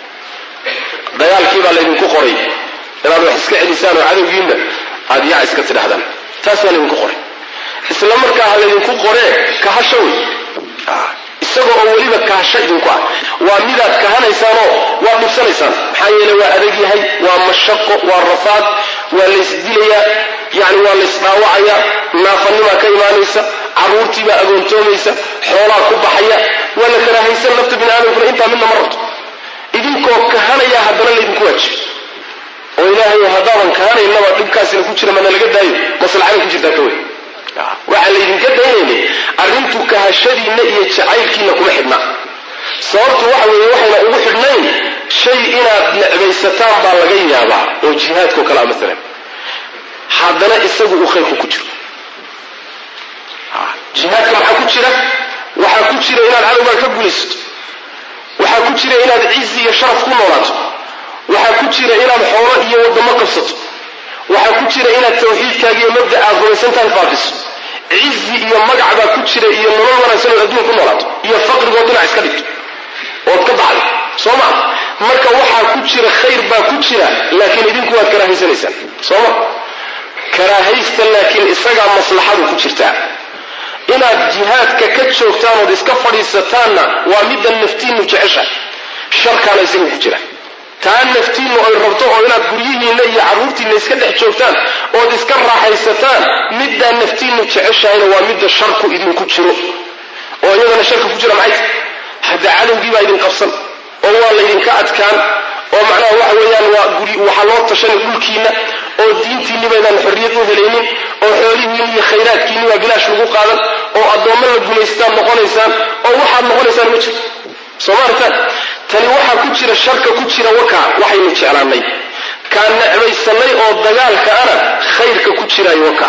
S1: ديال كيف على إذنكم قري إذا بحسك إنسان وعدو جينا هذه يعيس كتير هذا تاسوا إذنكم قري إسلام مركا على إذنكم قري كهشوي isagoo oo waliba kaashay idinku ah waa midaad kahanaysaan waa nufsanaysaan maxaa waa adag yahay waa mashaqo waa rafaad waa leysdilaya yaani waa leysdaawacaya naafanima ka imaanaysa caruurtii baa agoontoomaysa xoolaa ku baxaya wala karahaysan nafta binaadamka inta midna marto idinkoo kahanaya hadana leedinku waajib oo ilaahay hadaan kahanaynaba dhibkaasina ku jira mana laga daayo maslaxada ku jirta ka weyn waxa la idinka daynayay arintu ka hashadiina iyo jacaylkiina kuma xidna sababtu waxa weeye waxayna ugu xidnayn shay inaad necbaysataan baa laga yaabaa oo jihaadku kala maalan hadana isagu uu khayr ku jiro jihaadka waxa ku jira waxa ku jira inaad cadawga ka guulaysato waxa ku jira inaad cizi iyo sharaf ku noolaato waxa ku jira inaad xoolo iyo wadamo qabsato waxa ku jira inaad tawxiidkaaga iyo mabda'a rumaysantaan faafiso cizi iyo magac baa ku jira iyo nolol wanaagsan oo adduunka ku noolaato iyo faqrigood dhinac iska dhigto oo ka baxay sooma marka waxa ku jira khayr baa ku jira laakiin idinku waad karaahaysanaysan sooma karaahaysta laakiin isaga maslaxadu ku jirta inaad jihaadka ka joogtaan oo iska fadhiisataanna waa mid naftiinu jecesha sharkaana isaga ku jira taan naftiinu ay rabto oo inaad guriyihiina iyo caruurtiina iska dhex joogtaan oo iska raaxaysataan midda naftiinu jeceshayna waa midda sharku idin ku jiro oo iyadana sharku ku jira maxay hada cadawgii baa idin qabsan oo waa la idin ka adkaan oo macnaha waxa weeyaan waa guri waxa loo tashan dhulkiina oo diintiina baydaan xorriyad u helaynin oo xoolihiina iyo khayraadkiina waa bilaash lagu qaadan oo adoommo la gumaystaan noqonaysaan oo waxaad noqonaysaan ma jiro Soomaalitan tani waxa ku jira sharka ku jira waka waxaynu jeclaanay kaan nacbaysanay oo dagaalka ana khayrka ku jira waka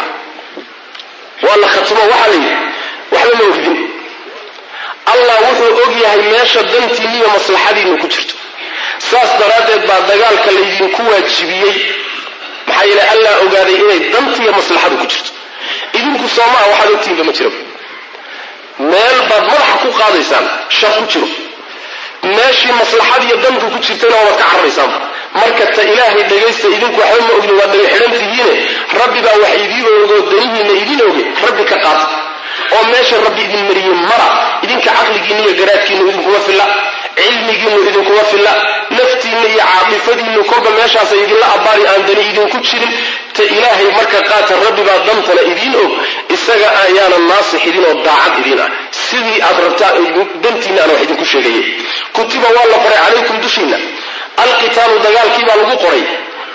S1: wala khatmo waxa leeyahay waxa ma ogdin Allah wuxuu og yahay meesha dantiina iyo maslaxadiina ku jirto saas daraadeed baa dagaalka la idin ku waajibiyay maxay ila Allah ogaaday inay dantiina iyo maslaxadu ku jirto idinku Soomaa waxa ogtiin ma jiro meel baad madaxa ku qaadaysaan shar ku jiro ماشي مصلحتي يدمك ku jirtana waa ka carraysan marka ta ilaahay dhageysta idinku waxa ma ogni waa dhaga xirantihiin rabbi baa wax idin ogo danihiina idin oge rabbi ka qaat oo meesha rabbi idin mariyay mara idinka aqligiina iyo garaadkiina idinku waa filla cilmigiina idinku waa filla naftiina iyo caaqifadiina kolba meeshaas idin la abaari aan dani idin ku jirin ta ilaahay marka qaata rabbi baa dantana idin og isaga ayaana naasixidin oo daacad idin ah sidii aad rabtaa dantiina aan wax idin ku sheegay kutiba wala qoray calaykum dushina alqitaal dagaalkii baa lagu qoray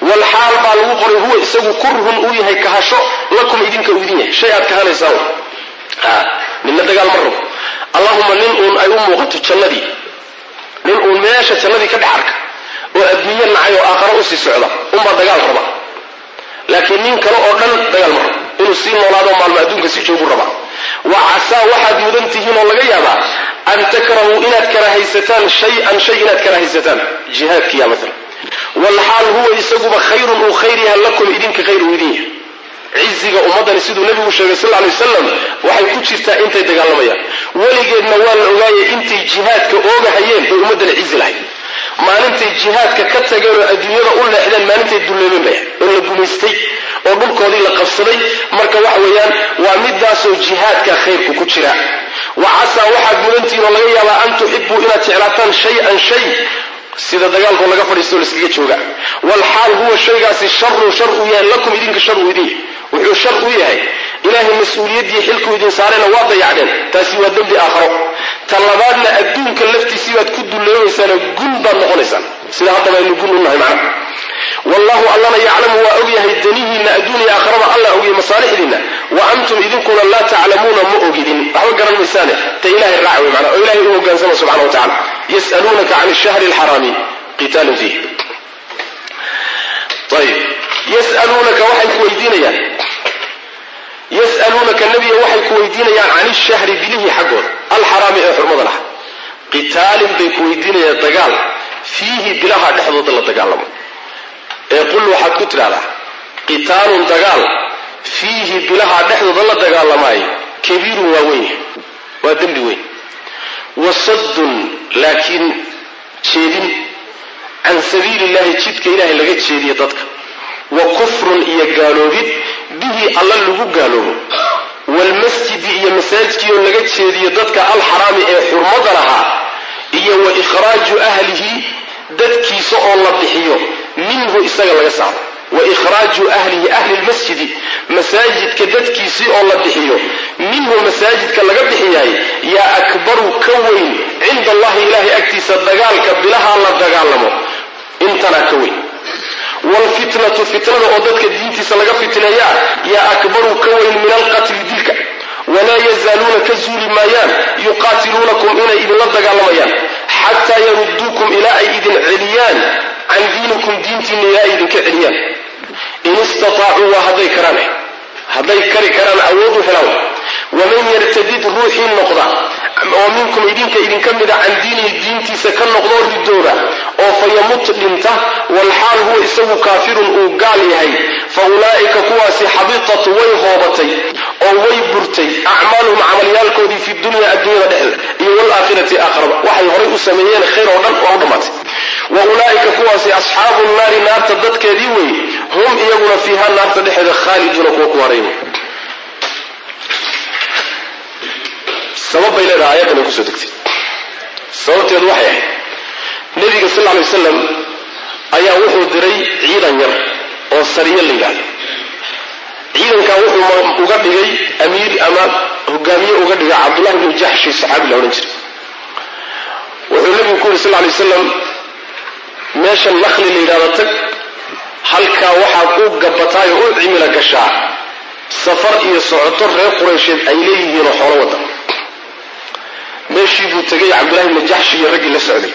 S1: walxaal baa lagu qoray huwa isagu kurhun uu yahay kahasho lakum idinka uu idin yahay shay aad kahanaysaan ha ninna dagaal ma rabo allahumma nin uun ay u muuqato jannadii nin uun meesha jannadii ka dhex arka oo adduunyo nacay oo aakharo u sii socda unbaa dagaal raba laakiin nin kale oo dhan dagaal ma rabo inuu sii noolaado maalmo adduunka sii joogu raba wa casaa waxaad mudan tihiin oo laga yaabaa an takrahuu inaad karahaysataan shay-an shay inaad karahaysataan jihaadkiya maalan walxaal huwa isaguba khayrun uu khayr yahay lakum idinka khayr uu idin yahay ciziga ummadani siduu nabigu sheegay sal alay wasalam waxay ku jirtaa intay dagaalamayaan weligeedna waa la ogaayay intay jihaadka oogahayeen bay ummaddani cizi lahayd maalintay jihaadka ka tageen oo adduunyada u leexdeen maalintay dulleebeen bay oo la gumaystay oo dhulkoodii la qabsaday marka waxa weeyaan waa midaasoo jihaadka khayrku ku jira wa casaa waxaad mudantihiin oo laga yaabaa an tuxibuu inaad jeclaataan shay-an shay sida dagaalkoo laga fadhiisto laiskaga jooga walxaal huwa shaygaasi sharun shar uu yahay lakum idinka shar uu idin yahay wuxuu shar u yahay ilaahay mas-uuliyaddii xilkuu idin saarayna waa dayacdeen taasi waa dembi aakharo ta labaadna adduunka laftiisii baad ku dulleemaysaanoo gun baad noqonaysaan sida haddaba aynu gun u nahay macna wallahu allana yaclamu waa ogyahay danihiinna adduuniya aakharaba alla ogyahay masaalixdiinna wa antum idinkuna laa taclamuuna ma ogidin waxba garan maysaane ta ilahay raac wey macnaa oo ilahay u hogaansama subxana wa tacala yas'aluunaka can ashahri alxaraami qitaalun fiih ayib yas'aluunaka waxay ku weydiinayaan yas'aluunaka nebiga waxay ku weydiinayaan can ishahri bilihii xaggooda alxaraami ee xurmada laha qitaalin bay ku weydiinayaan dagaal fiihi bilaha dhexdooda la dagaalamo ee qul waxaad ku tidhahdaa qitaalun dagaal fiihi bilaha dhexdooda la dagaalamaayo kabiirun waa weyn waa dembi weyn wasaddun laakiin jeedin can sabiili illahi jidka ilahay laga jeediyo dadka wa kufrun iyo gaaloobid bihi alla lagu gaaloobo waalmasjidi iyo masaajidkiioo laga jeediyo dadka alxaraami ee xurmada lahaa iyo wa ikhraaju ahlihi dadkiisa oo la bixiyo minhu isaga laga saaro wa ikhraaju ahlihi ahli lmasjidi masaajidka dadkiisii oo la bixiyo minhu masaajidka laga bixiyaay yaa akbaru ka weyn cinda allahi ilahay agtiisa dagaalka bilaha la dagaalamo intanaa ka weyn waalfitnatu fitnada oo dadka diintiisa laga fitneeyaa yaa akbaru ka weyn min alqatli dilka walaa yazaaluuna ka zuuli maayaan yuqaatiluunakum inay idinla dagaalamayaan xataa yarudduukum ilaa ay idin celiyaan can diinikum diintiinna ilaa ay idinka celiyaan in istataacuu waa hadday karaan hadday kari karaan awood u helaan waman yartadid ruuxii noqda oo minkum idinka idinka mida can diinihi diintiisa ka noqdoo ridooda oo fayamut dhinta walxaal huwa isagu kaafirun uu gaal yahay fa ulaa'ika kuwaasi xabitat way hoobatay oo way burtay acmaaluhum camalyaalkoodii fi dunya adduunyada dhexda iyo waalaakhirati aakharaba waxay horay u sameeyeen khayr oo dhan waa u dhammaatay wa ulaa'ika kuwaasi asxaabu nnaari naarta dadkeedii wey hum iyaguna fiiha naarta dhexeeda khaaliduuna kuwa ku haray wey sabab bay leedahay aayaddan ay kusoo degtay sababteedu waxay ahayd nebiga sal alay wasalam ayaa wuxuu diray ciidan yar oo sariyo la yidhaahdo ciidankaa wuxuu uga dhigay amiir ama hogaamiye uga dhigay cabdullahi bnu jaxshi saxaabi la odhan jiray wuxuu nebigu ku yuri sal alay wasalam meeshan nakli la yidhahdo tag halkaa waxaad u gabataay oo u cimila gashaa safar iyo socoto reer quraysheed ay leeyihiin oo xoolo wada meeshii buu tegay cabdullahi bnu jaxshi iyo raggii la socday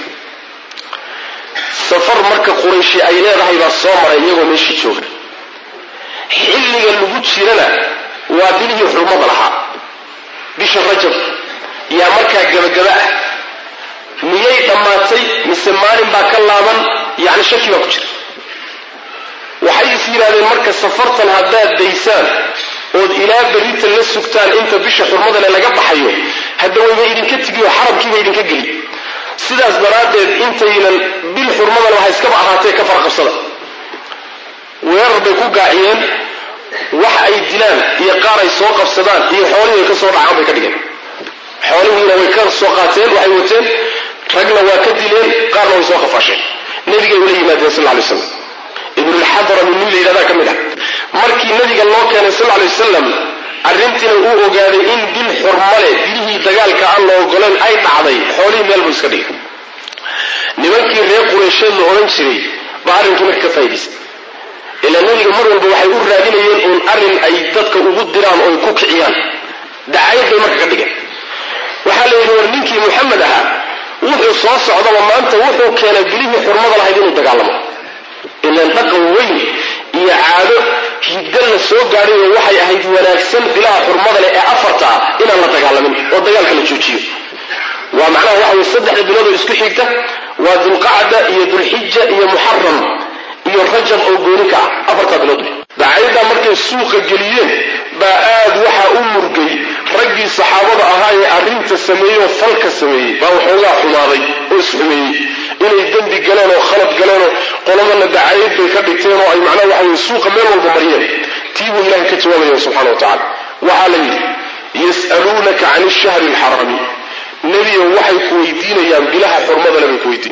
S1: safar marka qurayshi ay leedahay baa soo maray iyagoo meeshii jooga xilliga lagu jirana waa bilihii xurmada lahaa bisha rajab yaa markaa gabagaba ah miyay dhammaatay mise maalin baa ka laaban yacni shaki baa ku jira waxay is yidhahdeen marka safartan haddaad daysaan ood ilaa berita la sugtaan inta bisha xurmada le laga baxayo hadda wayba idinka tegi oo xaramkiiba idinka geli sidaas daraaddeed intaynan bil xurmada laha iskaba ahaatee ka farqabsada weerar bay ku gaaciyeen wax ay dilaan iyo qaar ay soo qabsadaan iyo xoolihii ay ka soo dhacaan bay ka dhigeen xoolihiina way ka soo qaateen waxay wateen ragna waa ka dileen qaarna way soo qafaasheen nebigay ula yimaadeen sal alay wasalam ibnulxadrami nin la yidhahdaa ka mid ah markii nabiga loo keenay sal alay wasalam arrintiina uu ogaaday in bil xurmale bilihii dagaalka aan la ogoleen ay dhacday xoolihii meel buu iska dhigay nimankii reer quraysheed la odhan jiray baa arrinkii marka ka faa'idaystay إلا نبي مرة بوحي أرادين أن أرن أي ضدك وجود دران أو يكوك عيان دعاية بمرك قدك وحال يورنيك محمدها وحو صاص عضو ما أنت وحو كان بليه حرمض الله يدين الدقالما إلا انتقوا وين يعادوا يدل السوق قارين وحي أهيد وناكسن بلا حرمض الله أفرتا إلا الله دقالمين ودقالك لتشوشيه ومعناه وحو يصدح البلاد ويسكحيكته وذو القعدة يدو الحجة يا محرم يا الرجل أو قولك أفرتا بلاد دعايدا مركز السوق الجليين بآد وحا أمرقي رجي الصحابة أهاي أرنت السمية وفلك السمية باو حوغا حماضي اسمي إلي الدنب قلانه وخلط قلانه قولما أن دعايد بيكبتينه أي معناه وحا السوق مير والضمريين تيبوا إله كتوابه سبحانه وتعالى وعليه يسألونك عن الشهر الحرامي نبي وحي كويدين يا بلها حرمة نبي كويدين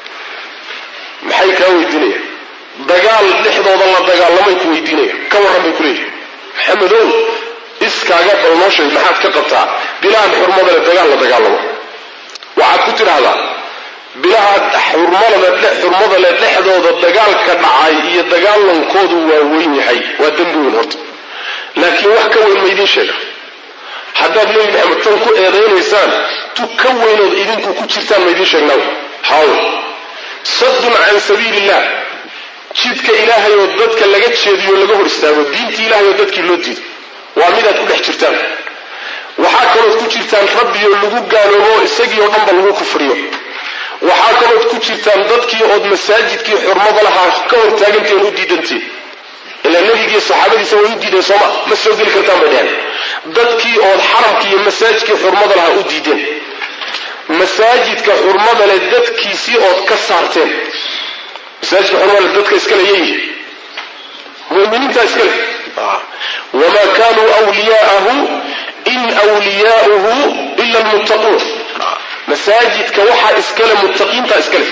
S1: محي كويدين دقال لحظة والله دقال لما يكويدين كورا بيكوليه محمدون iskaaga balnooshay maxaad ka qabtaa bilahan xurmada la dagaal la dagaalamo waxa ku tiraahdaa bilaha xurmada la xurmada la dhexdooda dagaalka dhacay iyo dagaalankoodu waa weyn yahay waa dambi weyn horta laakiin wax ka weyn ma idin sheega haddaad leeyahay maxamed tan ku eedeynaysan tu ka weynood idinku ku jirtaan ma idin sheegnaa hawl saddun an sabiilillah jidka ilaahay oo dadka laga jeediyo laga hor istaago diinta ilaahay oo dadkii loo diido waa midaad ku dhex jirtaan waxaa kalood ku jirtaan rabbiyo lagu gaaloobo isagii oo dhanba lagu kufriyo waxaa kalood ku jirtaan dadkii ood masaajidkii xurmada lahaa ka hor taaganteen u diidanteen ilaa nabigii saxaabadiisa way u diideen sooma ma soo geli kartaan bay dhaheen dadkii ood xaramkii iyo masaajidkii xurmada lahaa u diideen masaajidka xurmada leh dadkiisii ood ka saarteen masaajidka xurmada leh dadka iska leeyihiin mu'miniinta iska leh وما كانوا أولياءه إن أولياؤه إلا المتقون مساجد كوحا إسكال متقين تا إسكال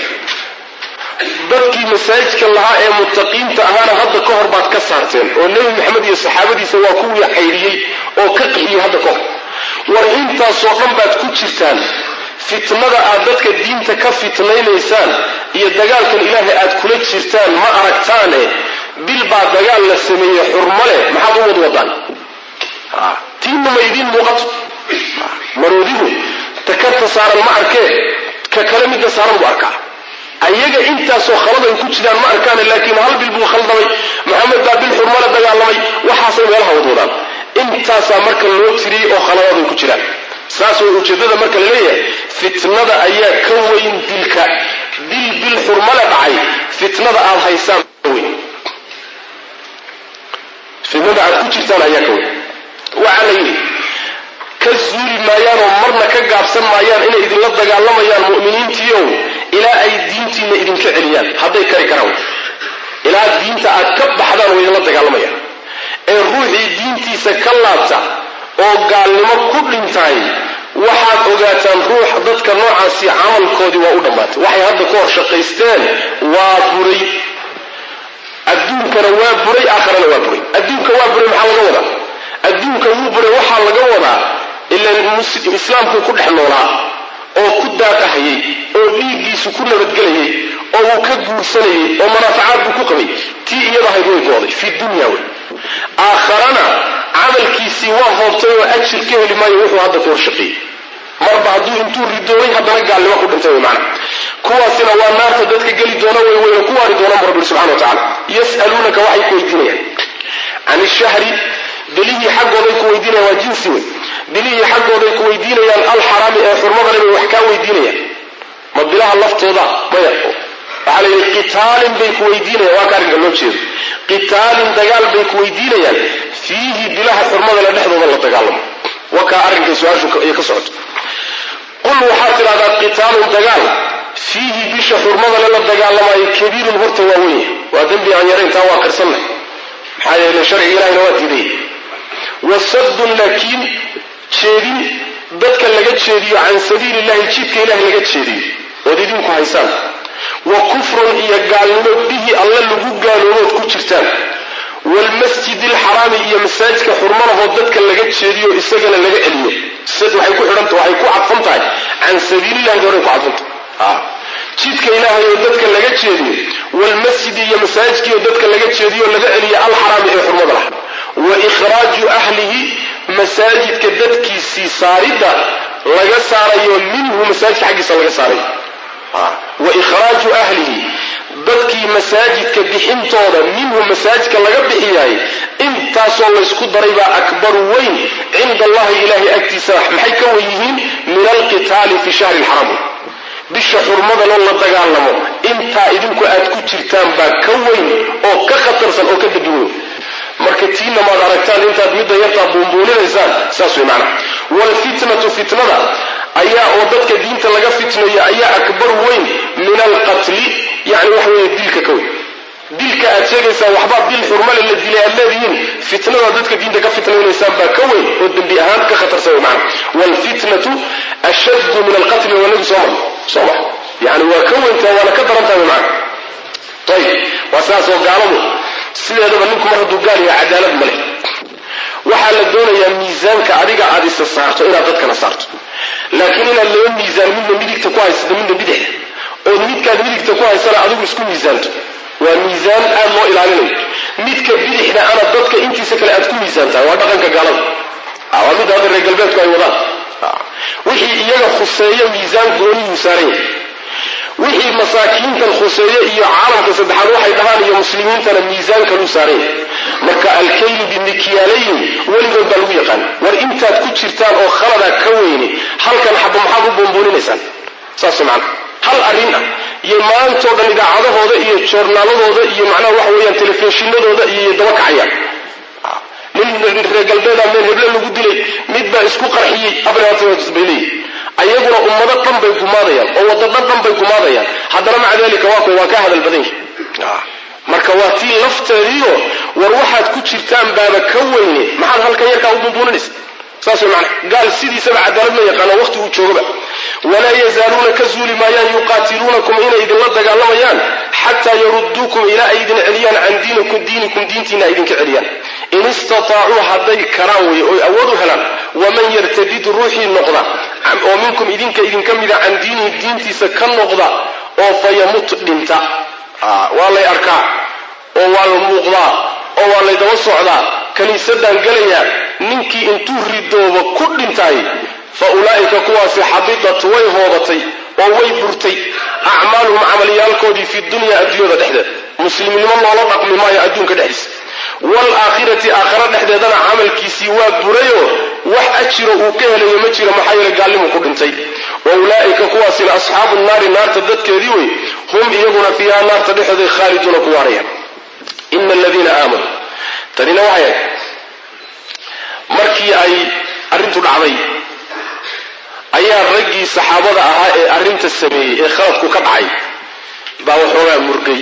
S1: بدكي مساجد كاللها إيه متقين تا أهانا هذا كهر بعد كسرتين والنبي محمد يا صحابتي سواكو يا حيري أو كقلي هذا كهر وإنت صغم بعد كتشتان فتنة أعدتك الدين تكفتنين إنسان يدقال كان إلهي أعد كلت شرتان ما أركتانه بالبعض دقال للسمية حرمله ما حد وضو وضان آه. تين ما يدين موقت آه. مروديه تكرت صار المعركة ككلمة ده صار المعركة أيجا أنت سو خلدا يكون شدان معركة لكن هل بالبو خلدوي محمد باب الحرمله دقال لمي وحاصل يلها وضو وضان أنت سامرك اللوتري أو خلدا يكون شدان ساسو وجدده marka leeyahay fitnada ayaa ka weyn dilka dil bil xurmala dhacay fitnada aad haysaan weyn fitnada aad ku jirtaan ayaa ka weyn waxa la ka zuuli maayaan oo marna ka gaabsan maayaan inay idin la dagaalamayaan mu'miniintiyo ilaa ay diintiina idin ka celiyaan haday kari karaan ilaa diinta aad ka baxdaan way la dagaalamayaan ee ruuxii diintiisa ka laabta oo gaalnimo ku dhintay waxaad ogaataan ruux dadka noocaasi camalkoodii waa u dhamaatay waxay hadda ku hor shaqaysteen waa buray adduunkana waa buray aakhirana waa buray adduunka waa buray maxaa laga wadaa adduunka wuu buray waxaa laga wadaa ilaa muslim islaamku ku dhex noolaa oo ku daaqahayay oo dhiiggiisu ku nabadgelayay oo uu ka guursanayay oo manaafacaad buu ku qabay tii iyada ahayd way gooday fi dunya way aakhirana camalkiisii waa hoobtay oo ajir ka heli maayo wuxuu hadda ku horshaqeeyey marba hadduu intuu ridoonay haddana gaalnimo ku dhintay way macna kuwaasina waa naarta dadka geli doona way wayna ku waari doonaan rabbi subxaana watacaala yas'aluunaka waxay ku weydiinayaan can ishahri bilihii xaggooday ku weydiinayaan waa jinsi wey bilihii xaggooday ku weydiinayaan alxaraami ee xurmadana bay wax kaa weydiinayaan ma bilaha laftooda maya waxaa la yidhi qitaalin bay ku weydiinayaan waa ka arrinka loo jeedo qitaalin dagaal bay ku weydiinayaan fiihi bilaha xurmada la dhexdooda la dagaalamo wakaa arrinkay su-aashu ay ka socoto qul waxaad tidhahdaa qitaalun dagaal fiihi bisha xurmada lala dagaalamayo kabiirun horta waa weyn waa dembi aan yarayn taa waa qarsannahay maxaa yeelay sharciga ilahina waa diiday wasaddun laakiin jeedin dadka laga jeediyo can sabiili illahi jidka ilahi laga jeediyo ood idinku haysaan wa kufrun iyo gaalnimo bihi alla lagu gaaloobood ku jirtaan والمسجد الحرام iyo masaajidka xurmanaho dadka laga jeediyo isagana laga celiyo sid waxay ku xidhantahay waxay ku cadfantahay aan sabiilillahi doonay ku cadfantahay ah jidka ilaahay oo dadka laga jeediyo والمسجد iyo masaajidka oo dadka laga jeediyo laga celiyo al-haram ee xurmada lah wa ikhraaju ahlihi masaajidka dadkiisi saarida laga saarayo minhu masaajidka xaqiisa laga saarayo wa ikhraaju ahlihi dadkii masaajidka bixintooda minhu masaajidka laga bixiyay intaasoo la isku daray baa akbar weyn inda Allah ilaahi agtiisa maxay ka weyihiin min al-qitaal fi shahr al-haram bisha xurmada la dagaalamo inta idinku aad ku jirtaan baa ka weyn oo ka khatarsan oo ka dadweyn marka tiina ma aragtaan intaad mid yarta buunbuunaysaan saas way macna wal fitnatu fitnada ayaa oo dadka diinta laga fitnayo ayaa akbar weyn min al-qatl yani wax weey dilka ka weyn dilka aad sheegaysaa waxba dil xurmada la dilay alladeen fitnada dadka diinta ka fitnaynaysan baa ka weyn oo dambi ahaan ka khatarsan way macna wal fitnatu ashad min al-qatl wa nabi sallallahu صح يعني وكونت ولا كدرنت معك طيب واساس وقالوا سيده منكم مرض قال يا عداله ملك waxa la doonayaa miisaanka adiga aad is saarto inaad dadka saarto laakiin ila loo miisaan mid midigta ku haysto mid bidix oo midka midigta ku haysto adigu isku miisaanto waa miisaan aad loo ilaalinayo midka bidixda ana dadka intiisa kale aad ku miisaantaa waa dhaqanka gaalada waa mid aad reer galbeedku ay wadaan wixii iyaga khuseeyo miisaan gooni u saaray wixii masaakiinta khuseeyo iyo caalamka saddexaad waxay dhahaan iyo muslimiinta miisaanka lu saaray marka al-kayl bimikyaalayn waligood baa lagu yaqaan war intaad ku jirtaan oo khalada ka weyni halkan xabba maxaad u boonbooninaysan saas macna hal arin ah iyo maantoo dhan idaacadahooda iyo joornaaladooda iyo macnaha wax weeyaan telefishinadooda iyo daba kacayaan من reegalbeeda meel hebla lagu dilay mid baa isku qarxiyay abrahaatooda isbeelay ayaguna ummada dhan bay gumaadayaan oo wada dhan bay gumaadayaan hadana ma cadaalika waa ko waa ka hadal badan marka waa tii lafteediyo war waxaad ku jirtaan baaba ka weyne maxaad halkan yarka u bunbuuninaysaa saas macna gaal sidiisaba cadaalad ma yaqaan waqti uu joogaba wala yazaluna kazuli ma yuqatilunakum ila idin la dagaalamayaan hatta yurdukum ila aydin celiyan an diinikum diinikum diintina idin ka celiyan in istata'u haday karawi oo awoodu helan waman yartadid ruuhi noqda oo minkum idinka idin kamida an diini diintiisa ka noqda oo fayamut dhinta wala arka oo wala muuqda oo wala daba socda kaniisadan galaya ninkii intuu ridooba ku dhintay fa ulaa'ika kuwaasi habitat way hoobatay oo way burtay a'maaluhum amaliyalkoodi fi dunya adduunyada dhexdeed muslimiinimo loola dhaqmi maayo adduunka dhexdiisa wal aakhirati aakhira dhexdeedana amalkiisi waa burayo wax ajiro uu ka helayo ma jiro maxay la gaalimo ku dhintay wa ulaa'ika kuwaasi ashaabun naar naarta dadkeedii way hum iyaguna fiha naarta dhexdeeda khaaliduna ku waarayaan inna alladheena aamanu tanina waaya markii ay arintu dhacday ayaa ragii saxaabada ahaa ee arinta sameeyay ee khaladku ka dhacay baa waxoogaa murgay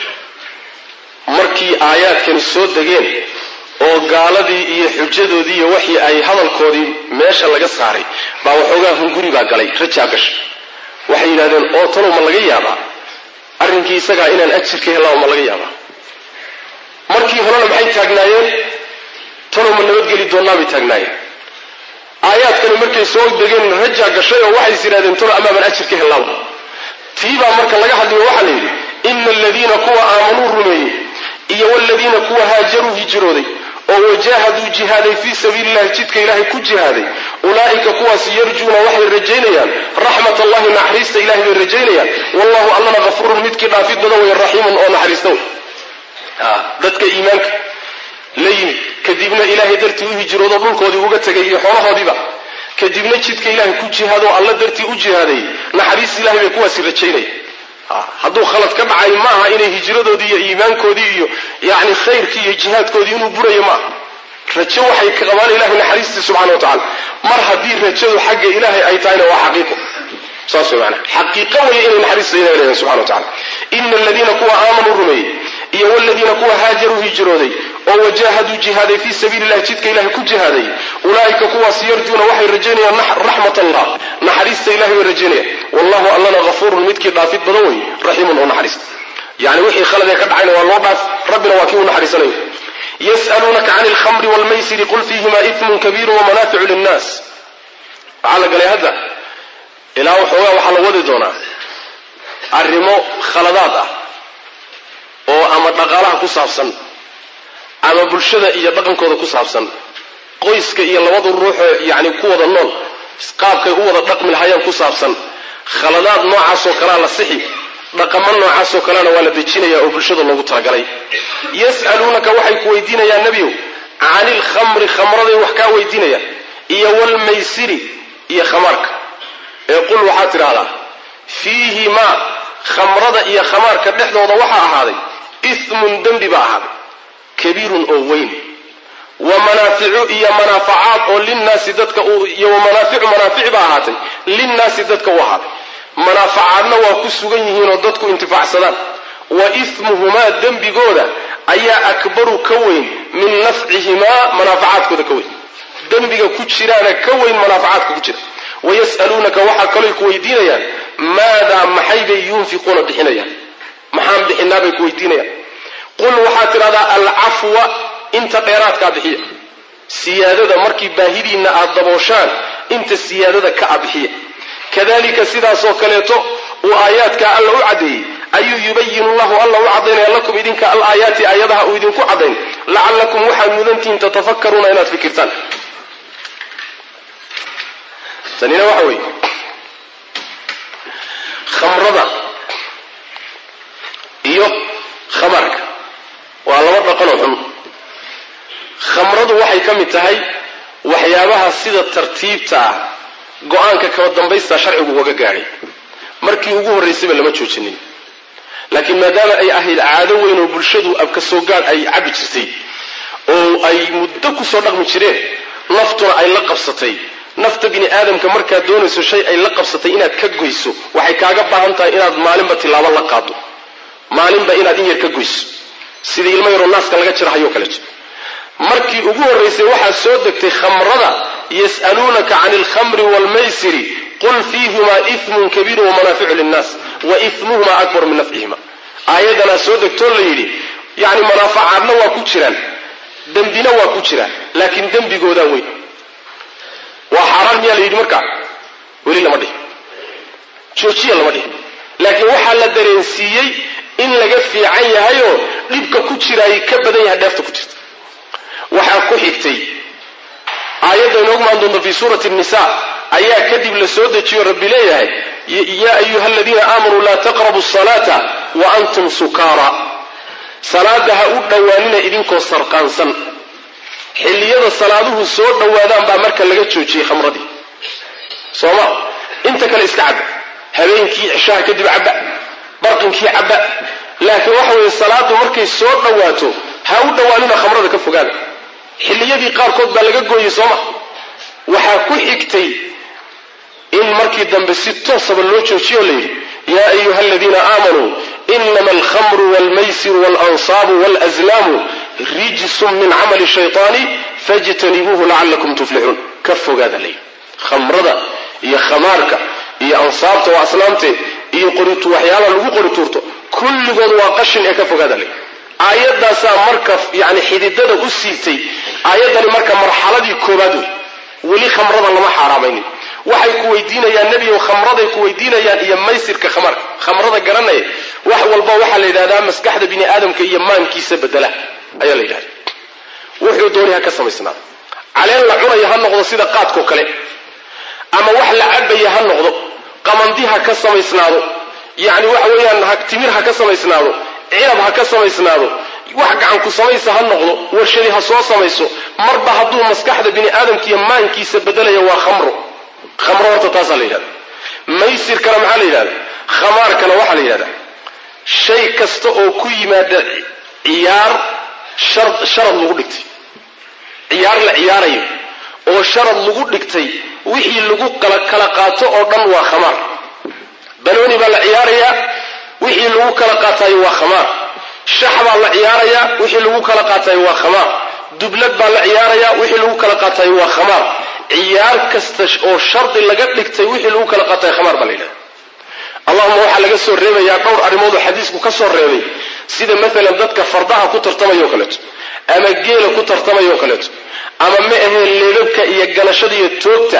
S1: markii aayaadkan soo degeen oo gaaladii iyo xujadoodii iyo wixii ay hadalkoodii meesha laga saaray baa waxoogaa hunguri baa galay rajaa gash waxay yiraahdeen oo talo ma laga yaabaa arrinkii isaga inaan ajir ka helo ma laga yaabaa markii horena maxay taagnaayeen talo ma nabad geli doonaa bay taagnaayeen aayaadkan markay soo degeen rajaa gashay oo waxay yiraahdeen talo ama aan ajir ka helo tiiba marka laga hadlayo waxa la yiri inna alladheena kuwa aamanu rumeeyay iyo walladheena kuwa haajaru hijrooday oo wajahadu jihaaday fi sabiilillah jidka ilaahay ku jihaaday ulaa'ika kuwaas yarjuuna waxay rajaynayaan raxmatallahi naxariista ilaahay bay rajaynayaan wallahu allana ghafuurun midkii dhaafid badan way raxiimun oo naxariista ah dadka iimaanka leeyimi kadibna ilaahay dartii u hijroodo dhulkoodii uga tagay iyo xoolahoodiiba kadibna jidka ilaahay ku jihaado alla dartii u jihaaday naxariista ilaahay bay kuwaas rajaynayaan hadduu khalad ka dhacay maaha inay hijradoodii iyo iimaankoodii iyo yani khayrkii iyo jihaadkoodii inuu burayo maaha rajo waxay ka qabaan ilaahay naxariistiisa subxaana wa tacaala mar haddii rajadu xagga ilaahay ay tahayna waa xaqiiqo saas way macnaha xaqiiqo weeye inay naxariista ilaahay leeyahay subxana wa tacaala ina aladiina kuwa aamanuu rumeeyey iyo waladiina kuwa haajaruu hijrooday oo wajahaduu jihaaday fii sabiili illahi jidka ilaahay ku jihaaday ulaa'ika kuwaas yarjuuna waxay rajaynayaan raxmat allah naxariista ilahay bay rajaynayaan wallahu allana ghafuurun midkii dhaafid badan wey raxiimun oo naxariista yani wixii khaladee ka dhacayna waa loo dhaaf rabbina waa kii u naxariisanayo yas'aluunaka cani alkhamri waalmaysiri qul fiihima ithmun kabiiru wamanaaficu linnaas waxaa la galay hadda ilaa waxoogaa waxaa la wadi doonaa arrimo khaladaad ah oo ama dhaqaalaha ku saabsan ama bulshada iyo dhaqankooda ku saabsan qoyska iyo labada ruux yani ku wada nool qaabkay u wada dhaqmi lahayeen ku saabsan khaladaad noocaas oo kala la sixi dhaqamo noocaas oo kala waa la dejinaya oo bulshada loogu talagalay yas'alunaka waxay ku weydiinayaan nabiyo aanil khamri khamraday wax ka weydiinayaan iyo wal maysiri iyo khamarka ee qul waxa tiraahdaa fiihi ma khamrada iyo khamarka dhexdooda waxa ahaaday ismun dambi ba ahaaday kabiirun oo weyn ومنافع إيا منافعات أو للناس دتك إيا ومنافع منافع باهاتي للناس دتك وهاب منافعاتنا وكسوغنيهين ودتك انتفاع سدان وإثمهما الدم بقودا أيا أكبر كوين من نفعهما منافعات كذا كوين دم بقى كتشرانا كوين منافعات كتشر ويسألونك وحا كليك ويدينيا ماذا محيب ينفقون بحنيا محام بحنا بك ويدينيا قل وحاتر هذا العفو انت قيرات كابحية سيادة مركي باهدين الضبوشان انت السيادة كابحية كذلك سيدا سوكاليتو وآيات كالله عدي أي يبين الله الله عدين لكم إذنك الآيات آياتها وإذنك عدين لعلكم وحا مذنتين تتفكرون إنات فكرتان سنين وحوي خمرضة إيوه خمرك والله مرة قلوهم khamradu waxay ka mid tahay waxyaabaha sida tartiibta go'aanka ka dambaysta sharcigu uga gaaray markii ugu horeysay lama joojinin laakiin maadaama ay ahayd caado weyn oo bulshadu abka soo gaar ay cabi jirtay oo ay muddo ku soo dhaqmi jireen naftuna ay la qabsatay nafta bini aadamka marka doonayso shay ay la qabsatay inaad ka goyso waxay kaaga baahan tahay inaad maalinba tilaabo la qaado maalinba inaad in yar ka goyso sida ilmo yar oo naaska laga jirahayo kale markii ugu horeysay waxa soo degtay khamrada yasalunaka 'anil khamri wal maysiri qul fiihima ithmun kabir wa manafi'u lin-nas wa ithmuhuma akbar min naf'ihima ayadana soo degto la yiri yaani manafa'adna waa ku jiraan dambina waa ku jiraan laakiin dambigooda weyn waa xaraam yaa la yiri marka wali lama dhig joojiya lama dhig laakiin waxa la dareensiiyay in laga fiican yahay oo dhibka ku jiray ka badan yahay dheefta ku jirta waxa ku xigtay aayada inoo maan doonto fi suurati an-nisaa ayaa kadib la soo dejiyo rabbi leeyahay ya ayuha alladina aamanu la taqrabu as-salata wa antum sukara salaadaha u dhawaanina idinkoo sarqaansan xilliyada salaaduhu soo dhawaadaan baa marka laga joojiyay khamradii sooma inta kale iska cab habeenkii cishaa kadib cab barqinkii cab laakiin waxa weeye salaadu markay soo dhawaato ha u dhawaanina khamrada ka fogaada xilliyadii qaarkood baa laga gooyay sooma waxa ku xigtay in markii dambe si toosaba loo joojiyo leeyahay ya ayuha alladina aamanu inma al-khamru wal-maysir wal-ansab wal-azlam rijsun min 'amali ash-shaytani fajtanibuhu la'allakum tuflihun kafogaada leeyahay khamrada iyo khamaarka iyo ansaabta wa aslaamte iyo qoritu waxyaala lagu qoriturto kulligood waa qashin ee ka fogaada leeyahay aayadaasa marka yani xididada u siibtay aayadani marka marxaladii koobaad wali khamrada lama xaraamaynin waxay ku weydiinayaan nabiga khamrada ku weydiinayaan iyo maysirka khamar khamrada garanay wax walba waxa la yiraahdaa maskaxda bini aadamka iyo maankiisa bedela ayaa la yiraahdaa wuxuu doonaya ka samaysnaa caleen la cunaya ha noqdo sida qaadko kale ama wax la cabaya ha noqdo qamandiha ka samaysnaado yani waxa weeyaan timir ha ka samaysnaado cilab ha ka samaysnaado wax gacan ku samaysa ha noqdo warshadi ha soo samayso marba hadduu maskaxda bini aadamka iyo maankiisa bedelaya waa khamro khamro horta taas la yiraahdo maysir kala maxaa la yiraahdaa khamaar kala waxa la yiraahdaa shay kasta oo ku yimaada ciyaar shard sharad lagu dhigtay ciyaar la ciyaarayo oo sharad lagu dhigtay wixii lagu kala kala qaato oo dhan waa khamaar banooni baa la ciyaaraya wixii lagu kala qaatay waa khamaar shaxba la ciyaaraya wixii lagu kala qaatay waa khamaar dublad baa la ciyaaraya wixii lagu kala qaatay waa khamaar ciyaar kasta oo shardi laga dhigtay wixii lagu kala qaatay khamaar baa leeyahay allahumma waxa laga soo reebaya dhowr arimood oo xadiisku ka soo reebay sida mesela dadka fardaha ku tartamayo kale ama geela ku tartamayo kale ama ma aheen leebabka iyo galashada iyo toogta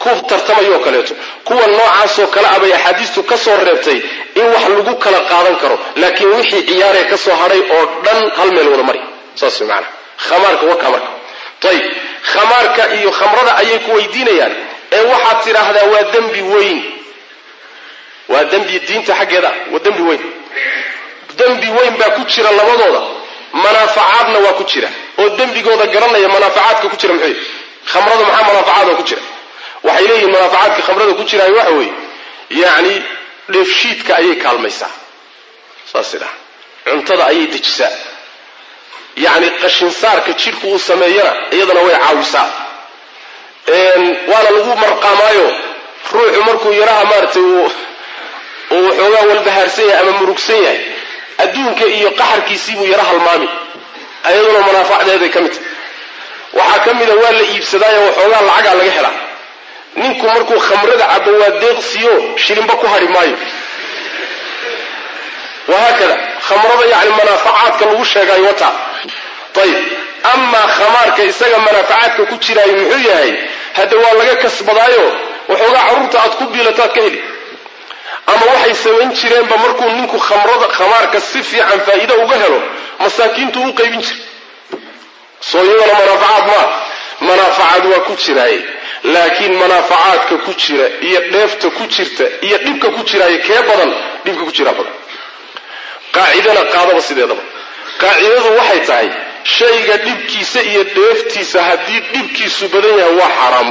S1: ku tartamayo kaleeto kuwa noocaasoo kale abay axaadiistu ka soo reebtay in wax lagu kala qaadan karo laakiin wixii ciyaaree ka soo hadhay oo dhan hal meel wada mari saas macna khamaarka waa kamarka tayib khamaarka iyo khamrada ayay ku weydiinayaan ee waxaad tiraahdaa waa dambi weyn waa dambi diinta xaggeeda waa dambi weyn dambi weyn baa ku jira labadooda manaafacaadna waa ku jira oo dambigooda garanaya manaafacaadka ku jira maxay khamrada maxaa manaafacaad ku jira waxay leeyihiin manaafacaadka khamrada ku jira waxa weeye yaani dheefshiidka ayay kaalmaysaa saasida cuntada ayay dejisaa yaani qashin saarka jirku uu sameeyana iyadana way caawisaa een wala lagu marqamaayo ruuxu markuu yaraha maartay uu oo xoogaa walbahaarsan yahay ama murugsan yahay adduunka iyo qaxarkiisii buu yara halmaami ayaduna manaafacadeeda ka mid waxa kamid ah waa la iibsadaa oo xoogaa lacag laga helaa ninku markuu khamrada cabo waa deeqsiyo shilinba ku hari maayo وهكذا خمرضة يعني منافعات كاللغو الشيقاي وطا طيب أما خمارك إساق منافعات كتشراي محيهي هذا هو لغا كسبضايو وحوغا عرورتا أتكبي لتات كهلي أما وحي سوين شرين بمركو ننكو خمرضة خمارك السفي عن فائدة وقهلو مساكين توقي بنشر صويونا منافعات ما منافعات وكتشراي لكن منافعات كتشرا يقنفت كتشرتا يقنبك كتشراي كيبضا نبك كتشرا بضا قاعدنا قاعدة بسيطة قاعدة waxay tahay shayga dibkiisa iyo dheeftiisa hadii dibkiisu badan yahay waa xaraam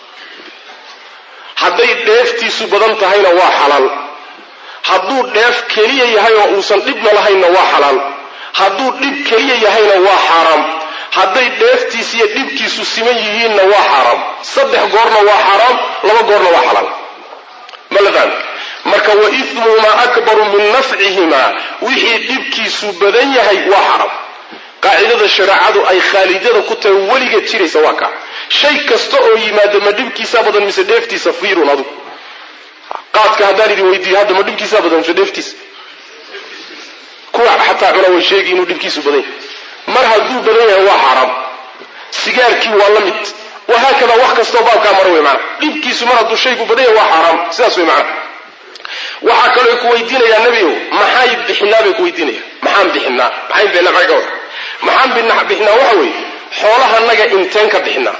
S1: haday dheeftiisu badan tahayna waa xalaal haduu dheef kaliya yahay oo uusan dibna lahayn waa xalaal haduu dib kaliya yahayna waa xaraam haday dheeftiisa iyo dibkiisu siman yihiinna waa xaraam saddex goorna waa xaraam laba goorna waa xalaal maladan marka wa ithmuhuma akbaru min naf'ihima wixii dibkiisu badan yahay waa xaraam qaa'idada shariicadu ay khaalidada ku tahay waliga jiraysa waa ka shay kasto oo yimaado ma dibkiisa badan mise dheeftiisa fiirun adu qaadka hadaan idin weydiiyo hadda ma dibkiisa badan mise dheeftiisa kuwa xataa cuna way sheegi inuu dibkiisu badan yahay mar hadduu badan yahay waa xaraam sigaarkii waa la mid وهكذا وقت كستو بابكا مروي معنا دبكيسو mar hadduu shaygu badan yahay waa xaraam sidaas way macna waxa kale ku weydiinaya nabiyo maxay bixinaa bay ku weydiinaya maxaan bixinaa maxay bixinaa magaw maxaan bixinaa waxa weey xoolaha naga inteen ka bixinaa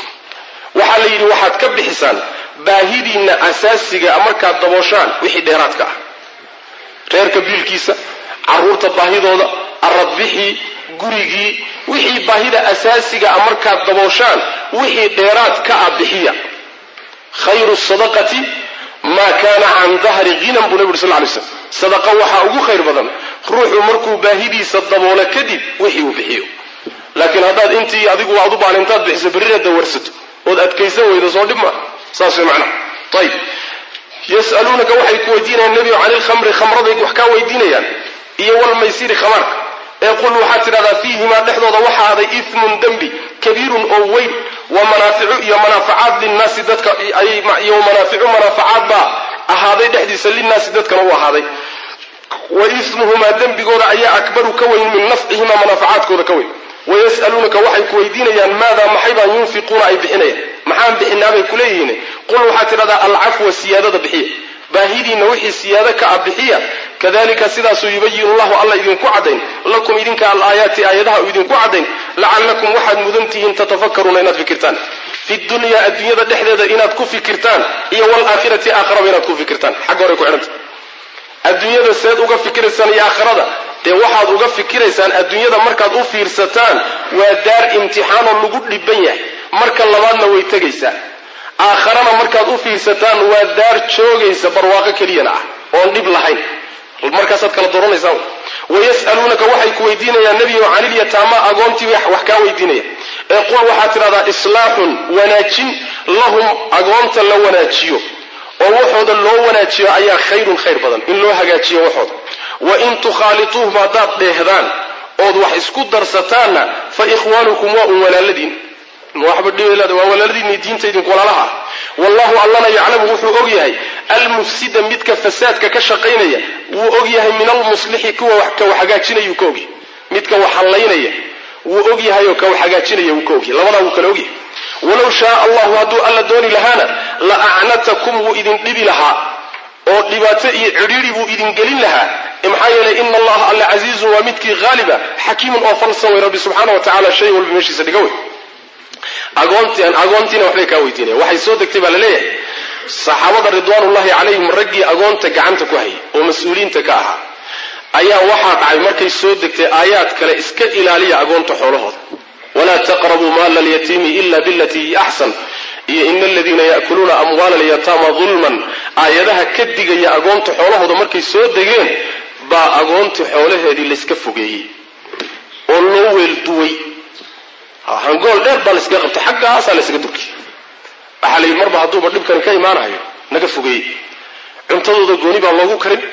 S1: waxa la yiri waxaad ka bixisaan baahidiina asaasiga marka dabooshaan wixii dheeraadka ah reerka biilkiisa caruurta baahidooda arabixi gurigi wixii baahida asaasiga marka dabooshaan wixii dheeraad ka bixiya khayru sadaqati ما كان عن ظهر غنى بنبي صلى الله عليه وسلم صدقه waxa ugu khayr badan ruuxu markuu baahidiisa daboolo kadib wixii uu bixiyo laakiin hadaad intii adigu waad u baalintaad bixiso bariirada warsato oo adkaysan weydo soo dhibma saas macna طيب يسالونك waxay ku weydiinayaan nabi cali al-khamr khamraday wax ka weydiinayaan iyo wal maysir khamar يقول وحاتر هذا فيهما نحن وضوحا هذا إثم دنبي كبير أو وين ومنافع منافعات للناس ذاتك أي ومنافع منافعات با هذا يحدث للناس ذاتك هو هذا وإثمهما دنبي قول أي أكبر كوين من نفعهما منافعات كذا كوين ويسألونك وحي كويدين يعني ماذا محيبا ينفقون أي بحنية محام بحنا بكليهن قل وحاتر هذا العفو والسيادة بحيه باهدي نوحي السيادة كأبحية كذلك سيداس يبين الله الله إذن كعدين لكم إذن كالآيات آياتها إذن كعدين لعلكم واحد مذنتهم تتفكرون إنات فكرتان في الدنيا الدنيا ذا دحدة إنات كفي كرتان إيا والآخرة آخرة إنات كفي كرتان حق وريكو عنت الدنيا ذا سيد أغفي كرسان إيا آخرة دي واحد أغفي كرسان الدنيا ذا مركز أغفي رستان ودار امتحان اللقود لبنية مركز لبادنا ويتقيسا آخرنا مركز أغفي رستان ودار تشوغيسا برواقع كلينا وندب لحين المركزات كلا دوران يساو ويسألونك وحي كويدين يا نبي عن اليتامى أقومتي وحكا ويدين يقول وحاتر هذا إصلاح وناتي لهم أقومت اللو وناتيو ووحود اللو وناتيو أي خير خير بدن إن لو هقاتيو وحود وإن تخالطوه ما دات لهذان أود وحسكو درستانا فإخوانكم وأولا الذين واحد بدي ولا الذين دين تيدين قول لها والله الله يعلم وحو أغيهي المفسد مدك فسادك كشقينية وأغيهي من المصلح كوا وحقاتشيني يكوغي مدك وحلينية وأغيهي كوا وحقاتشيني يكوغي لولا وكالوغي walow shaa allahu hadduu alla dooni lahaana la acnatakum wuu idin dhibi lahaa oo dhibaato iyo cidhiidhi buu idin gelin lahaa maxaa yeelay ina allaha alla casiizun waa midkii haaliba xakiimun oo falsan way rabbi subxaana wa tacaala shay walba meeshiisa dhiga wey agoontiin agoontiina waxbay kaa weydiinaya waxay soo degtay baa la leeyahay saxaabada ridwaanullahi calayhim raggii agoonta gacanta ku hayay oo mas-uuliyiinta ka ahaa ayaa waxaa dhacay markay soo degtay aayaad kale iska ilaaliya agoonta xoolahooda walaa taqrabuu maala alyatiimi ila bilatii hiya axsan iyo ina aladiina ya'kuluuna amwaala alyataama dulman aayadaha ka digaya agoonta xoolahooda markay soo degeen baa agoontii xoolaheedii layska fogeeyey oo loo weelduway hangool dheer baa layskaga qabtay xaggaasaa laysaga durkiyey waxaa la yidhi marba hadduuba dhibkani ka imaanayo naga fogeeyey cuntadooda gooni baa loogu karin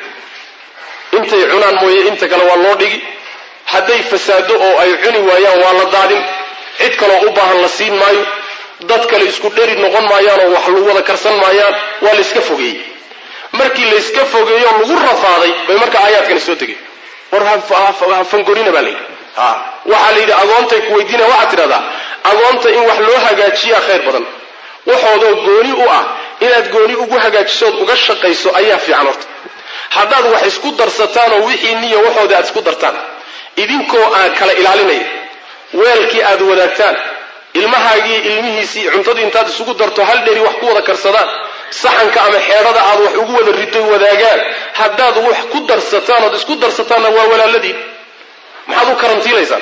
S1: intay cunaan mooye inta kale waa loo dhigi hadday fasaado oo ay cuni waayaan waa la daadin cid kaloo u baahan la siin maayo dad kale isku dheri noqon maayaan oo wax lagu wada karsan maayaan waa layska fogeeyey markii layska fogeeyo lagu rafaaday bay marka aayaadkani soo degeen war hafangorina baa layidhi waxaa la yidhi agoontay ku weydiinaya waxaad tidhahdaa agoonta in wax loo hagaajiyaa khayr badan waxoodoo gooni u ah inaad gooni ugu hagaajisood uga shaqayso ayaa fiican horta haddaad wax isku darsataan oo wixii niyo waxooda aad isku dartaan idinkoo aan kala ilaalinaya weelkii aad wadaagtaan ilmahaagii ilmihiisii cuntadii intaad isugu darto hal dheri wax ku wada karsadaan saxanka ama xeedhada aad wax ugu wada ridoy wadaagaan haddaad wax ku darsataan ood isku darsataanna waa walaaladiin maxaad u karantiilaysaan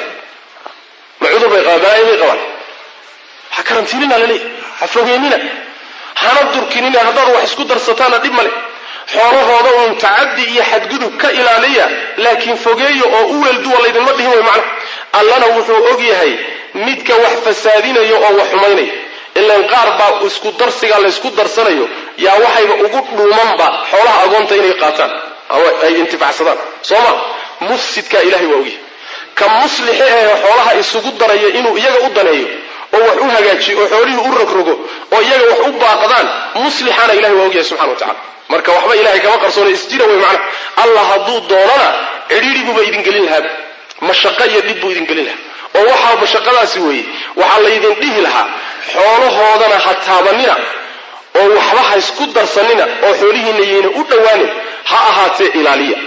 S1: ma cudur bay qabaan balaayo bay qabaan ha karantiinina laleeyahy ha fogeynina hana durkinina haddaad wax isku darsataanna dhib male xoolahooda uun tacaddi iyo xadgudub ka ilaaliya laakiin fogeeyo oo u weelduwa laydinma dhihin way macna allana wuxuu og yahay midka wax fasaadinayo oo wax xumaynayo ilaan qaar baa isku darsiga la isku darsanayo yaa waxayba ugu dhuumanba xoolaha agoonta inay qaataan ama ay intifacsadaan soo ma mufsidka ilaahay waa ogyahay ka muslixe ee xoolaha isugu daraya inuu iyaga u daneeyo oo wax u hagaajiyo oo xoolihii u rogrogo oo iyaga wax u baaqdaan muslixana ilahay waa ogyahay subxana wa tacala marka waxba ilaahay kama qarsoona isjira wey macna allah hadduu doonana cidhiidhiguba idin gelin lahaa mashaqo iyo dhib buu idin gelin lahaa oo waxaa mashaqadaasi weeye waxaa laydin dhihi lahaa xoolahoodana ha taabanina oo waxba ha isku darsanina oo xoolihiina yayna u dhowaanin ha ahaatee ilaaliya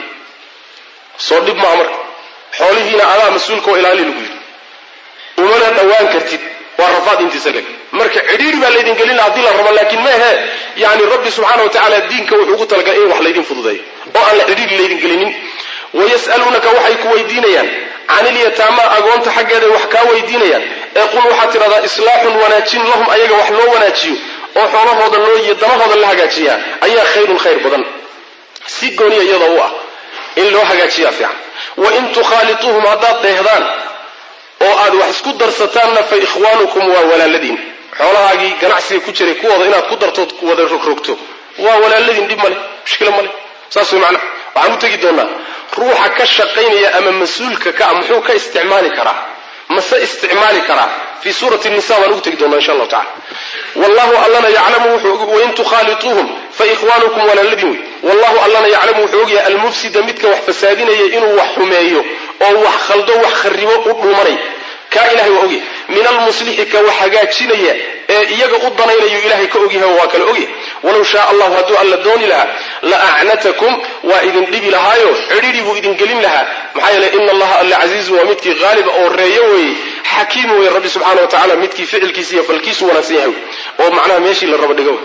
S1: soo dhib maa marka xoolihiina adaa mas-uulka oo ilaali lagu yidhi umana dhowaan kartid waa rafaad intiisa leg marka cidhiidhi baa laydin gelin lahaa haddii la rabo laakiin maehe yani rabbi subxaana wa tacaala diinka wuxuu ugu talagalay in wax laydin fududeeyo oo aan la cidhiidhi laydin gelinin wayas'aluunaka waxay ku weydiinayaan can ilyataama agoonta xaggeeda wax kaa weydiinayaan ee qul waxaad tidhahdaa islaaxun wanaajin lahum ayaga wax loo wanaajiyo oo xoolahooda loo iyo danahooda la hagaajiyaa ayaa khayrun khayr badan si gooniya iyadoo u ah in loo hagaajiyaa fiican wain tukhaalituuhum haddaad dheehdaan oo aad wax isku darsataanna fa ikhwaanukum waa walaaladiin xoolahaagii ganacsiga ku jiray kuwooda inaad ku dartood wada rogrogto waa walaaladiin dhib male mushkilo male saas way macna waxaan u tegi doonaa ruuxa ka shaqaynaya ama mas-uulka ka ah muxuu ka isticmaali karaa mase isticmaali karaa fii suurati nisa baan ugu tegi doonaa insha allahu tacala wallahu allana yaclamu wuxuu wain tukhaalituuhum fa ikhwaanukum walaaladiin wey wallahu allana yaclamu wuxuu ogyahay almufsida midka wax fasaadinaya inuu wax xumeeyo oo wax khaldo wax kharibo u dhuumanay kaa ilahay waa ogyahay min almuslixi ka wax hagaajinaya ee iyaga u danaynayo ilahay ka ogyahay waa kala ogyahay walow shaa allahu hadduu alla dooni lahaa la acnatakum waa idin dhibi lahaayo cidhiidhi buu idin gelin lahaa maxaa yeelay ina allaha alla casiizun waa midkii haaliba oo reeyo weeye xakiim weeye rabbi subxaana wa tacala midkii ficilkiisa iyo falkiisu wanaagsan yahay oo macnaha meeshii la rabo dhigo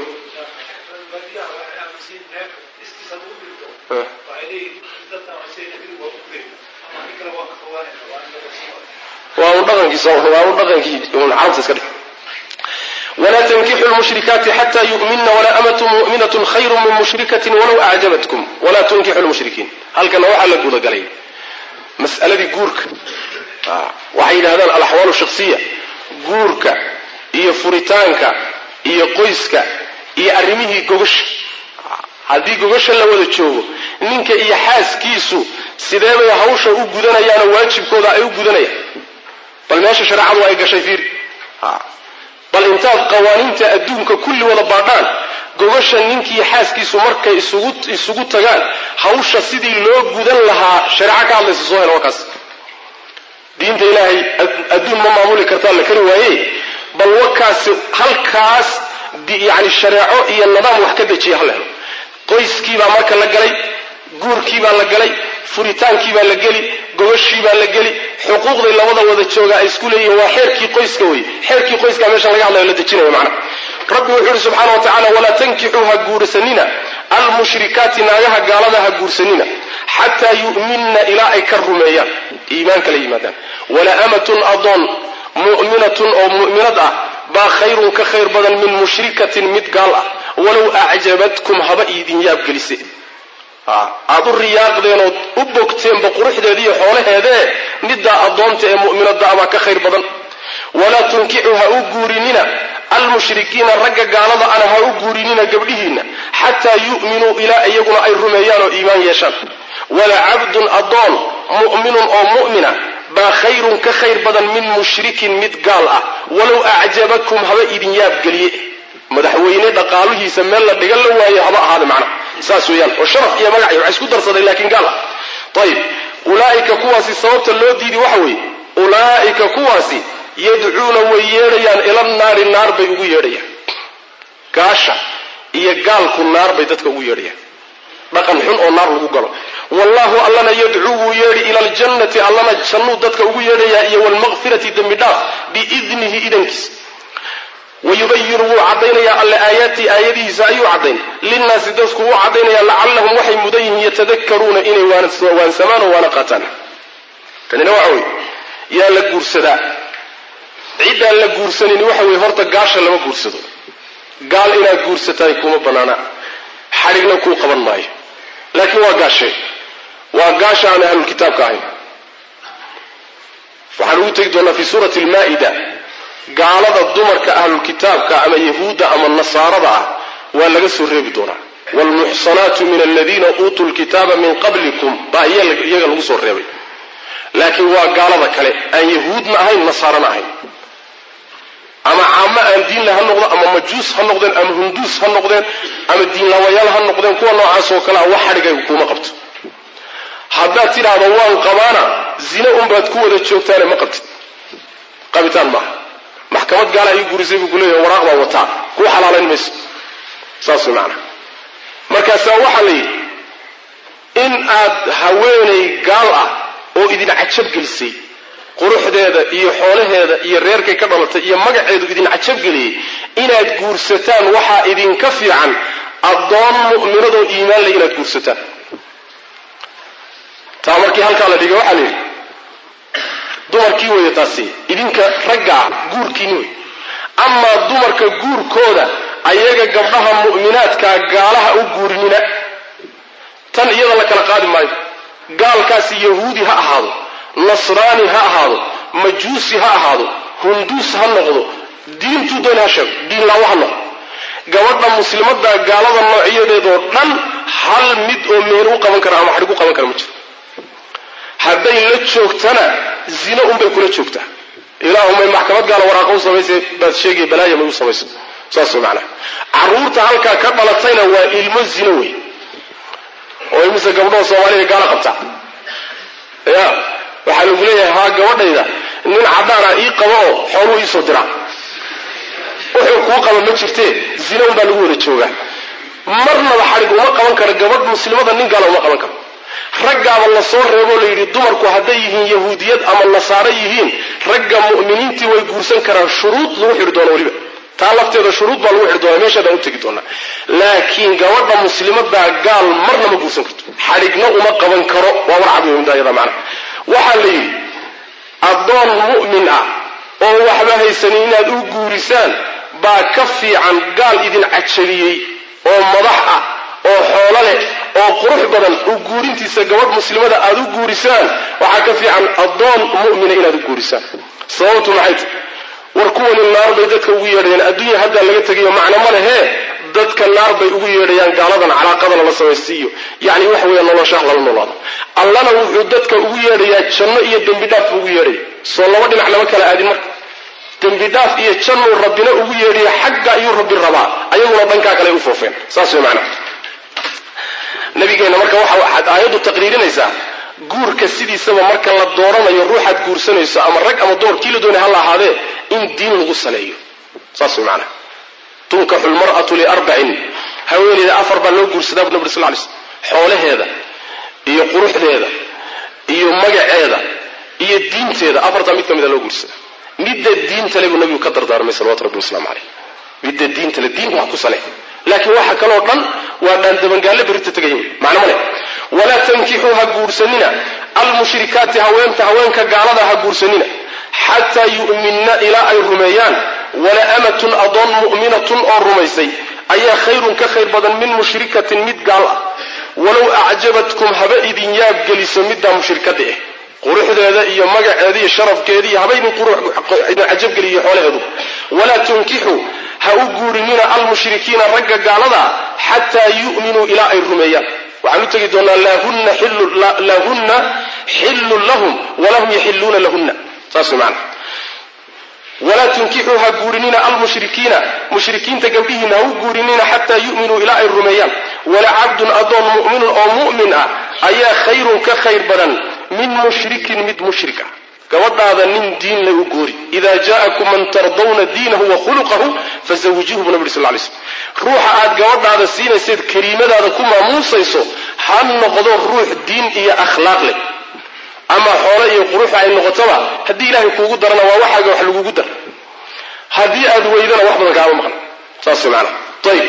S1: waa un dhaqankiisa waa un dhaqankii un carabta iska dhig ولا تنكحوا المشركات حتى يؤمن ولا أمة مؤمنة خير من مشركة ولو أعجبتكم ولا تنكحوا المشركين هل كان وحا لقوضة قليل مسألة دي قورك آه. وحين هذا الأحوال الشخصية قورك إيا فريتانك إيا قيسك إيا أرميه قوش هذه قوش اللي ولا تشوفه نينك إيا حاس كيسو سيداما يهوش أو قدنا يانا واجب كوضا أو قدنا بل ماشي شرع الله إيقا شايفير آه. bal intaad qawaaniinta adduunka kulli wada baadhaan gogosha ninkii xaaskiisu markay isugu isugu tagaan hawsha sidii loo gudan lahaa shariico ka hadlaysa soo helo kaas diinta ilaahay adduun ma maamuli kartaa la kari waayey bal wakaas halkaas yani shareeco iyo nidaam wax ka dejiya hal helo qoyskii baa marka la galay guurkii baa la galay furitaankii baa la geli gobashii baa la geli xuquuqday labada wada jooga ay isku leeyihiin waa xeerkii qoyska wey xeerkii qoyska meesha laga hadlayo la dejinayo macna rabbi wuxuu yidhi subxaana wa tacaala walaa tankixuuha guursanina almushrikaati naagaha gaalada ha guursanina xataa yu'minna ilaa ay ka rumeeyaan iimaanka la yimaadaan wala amatun adoon mu'minatun oo mu'minad ah baa khayrun ka khayr badan min mushrikatin mid gaal ah walow acjabatkum haba idin yaabgelise aad u riyaaqdeen ood u bogteenba quruxdeeda iyo xoolaheedee middaa addoonta ee mu'minadda abaa ka khayr badan walaa tunkixu ha u guurinina almushrikiina ragga gaalada ana ha u guurinina gabdhihiinna xataa yu'minuu ilaa iyaguna ay rumeeyaan oo iimaan yeeshaan wala cabdun addoon mu'minun oo mu'mina baa khayrun ka khayr badan min mushrikin mid gaal ah walow acjabakum haba idin yaabgeliye madaxweyne dhaqaaluhiisa meel la dhigan la waaye haba ahaada macna saas weeyaan oo sharaf iyo magac iyo waxa isku darsaday laakiin gaal ah tayib ulaa'ika kuwaasi sababta loo diiday waxa weeye ulaa'ika kuwaasi yadcuuna way yeedhayaan ila naari naar bay ugu yeedhayaan gaasha iyo gaalku naar bay dadka ugu yeedhayaan dhaqan xun oo naar lagu galo wallahu allana yadcuu wuu yeedhi ila aljannati allana jannuu dadka ugu yeedhayaa iyo walmaqfirati dembi dhaaf biidnihi idankiisa ويبين وعدينا على آيات آياته سأيو عدين للناس تذكروا عدينا لعلهم وحي مدين يتذكرون إني وان سمان وانا قاتل كان نوعوي يا لقرسدا عدا لقرسنين وحوي هرتا قاشا لما قرسدو قال إنا قرستا يكون بنانا حرقنا كو قبل ماي لكن واقاشي واقاشا عن أهل الكتاب كاين فحنوتك دونا في سورة المائدة gaalada dumarka ahlul kitaabka ama yahuuda ama nasaarada ah waa laga soo reebi doonaa wal muhsanaatu min alladina utul kitaba min qablikum baa iyaga lagu soo reebay laakiin waa gaalada kale aan yahuudna ahayn nasaarana ahayn ama caama aan diin la noqdo ama majuus ha noqdeen ama hunduus ha noqdeen ama diin lawayaal ha noqdeen kuwa noocaas oo kale wax xadhigay kuma qabto haddaad tiraahdo waan qabaana zina un baad ku wada joogtaan ma qabtid qabitaan ma maxkamad gaala ay guurisay buu leeyahay waraaq baa wata ku xalaalayn mayso saas macna markaas waxa la yiri in aad haweenay gaal ah oo idin cajab gelisay quruxdeeda iyo xoolaheeda iyo reerkay ka dhalatay iyo magaceedu idin cajab geliyay inaad guursataan waxa idin ka fiican adoon mu'minado iimaan leh inaad guursataan taa markii halka la dhigay waxa la yiri dumarkii way taasi idinka ragga guurkiini way amma dumarka guurkooda ayaga gabdhaha mu'minaadka gaalaha u guurinina tan iyada la kala qaadi maayo gaalkaasi yahuudi ha ahaado nasraani ha ahaado majuusi ha ahaado hunduus ha noqdo diintu doon ha sheeg diin la wax noqdo gabadha muslimada gaalada noocyadeedo dhan hal mid oo meel u qaban kara ama xarig u qaban kara ma jiro hadday la joogtana zina un bay kula joogtaa ilaahumay maxkamad gaala waraaqo u samaysay baad sheegay balaaya ma u samayso saas macna caruurta halka ka dhalatayna waa ilmo zina wey oo imisa gabdhaha Soomaaliyeed gaala qabta ya waxa lagu leeyahay ha gabadhayda nin cadaan ah ii qabo xoolo ii soo dira wuxuu ku qabo ma jirtee zina un baa lagu wada joogaa marna la xarig uma qaban karo gabadh muslimada nin gaala uma qaban karo raggaaba la soo reebo la yiri dumarku haday yihiin yahuudiyad ama nasaara yihiin ragga mu'miniintii way guursan karaan shuruud lagu xiri doono waliba taa lafteeda shuruud baa lagu xiri doonaa meesha u tagi doona laakiin gabadha muslimada gaal marna ma guursan karto xarigna uma qaban karo waa warcab iyo indayada macna waxa la yiri adoon mu'min ah oo waxba haysan inaad u guurisaan baa ka fiican gaal idin cajabiyay oo madax ah oo xoolo leh oo qurux badan u guurintiisa gabadh muslimada aad u guurisaan waxa ka fiican adoon mu'mina inaad u guurisaan sababtu maxay war kuwan naar bay dadka ugu yeedhayaan adduunyo hadda laga tagayo macna ma lehe dadka naar bay ugu yeedhayaan gaaladan calaaqada la sameeyo yaani wax weeyaan nolosha la noolaado allana wuxuu dadka ugu yeedhayaa janno iyo dambi dhaaf ugu yeedhay soo laba dhinac laba kala aadin marka dambi dhaaf iyo janno rabbina ugu yeedhay xagga iyo rabbi rabaa ayaguna dhanka kale u foofeen saas way macna nabigeena marka waxa waxaad aayadu taqriirinaysaa guurka sidiisaba marka la dooranayo ruuxaad guursanayso ama rag ama door kii la doonay hal ahaadee in diin lagu saleeyo saas macna tunkaxu almar'atu liarba'in haweeneyda afar baa loo guursadaa nabi sallallahu alayhi wasallam xoolaheeda iyo quruxdeeda iyo magaceeda iyo diinteeda afarta mid kamid loo guursadaa midda diinta leh nabigu ka dardaarmay sallallahu alayhi wasallam midda diinta leh diin wax ku saleh laakiin waxa kale oo dhan waa dhan dabangaale birta tagayeen macna male wala tankihuha guursanina almushrikaati haweenta haweenka gaalada ha guursanina hatta yu'minna ila ay rumayaan wala amatun adon mu'minatun oo rumaysay ayaa khayrun ka khayr badan min mushrikatin mid gaal ah walaw a'jabatkum haba idin yaab geliso midda mushrikada ah quruxdeeda iyo magaceeda iyo sharafkeeda iyo habayn qurux ina ajab geliyo xoolaheedu wala tunkihu ha u guurinina almushrikiina ragga gaalada hatta yu'minu ila ay rumayaan waxaanu tagi doonaa lahunna hillu lahunna hillu lahum walahum yahilluna lahunna tasmaana wala tunkihuha guurinina almushrikiina mushrikiinta gabdhihiina ha u guurinina hatta yu'minu ila ay rumayaan wala 'abdun adon mu'minun oo mu'min ah ayaa khayrun ka khayr badan min mushrikin mid mushrika gabadhaada nin diin la u guuri idha ja'akum man tardawna diinahu wa khuluquhu fazawwijuhu nabi sallallahu alayhi wasallam ruuxa aad gabadhaada siinaysid kariimadaada ku maamuusayso ha noqdo ruux diin iyo akhlaaq leh ama xoolo iyo qurux ay noqotaba hadii ilaahay kuugu darana waa waxaaga wax lagu dar hadii aad weydana wax badan ka maqan saas macna tayib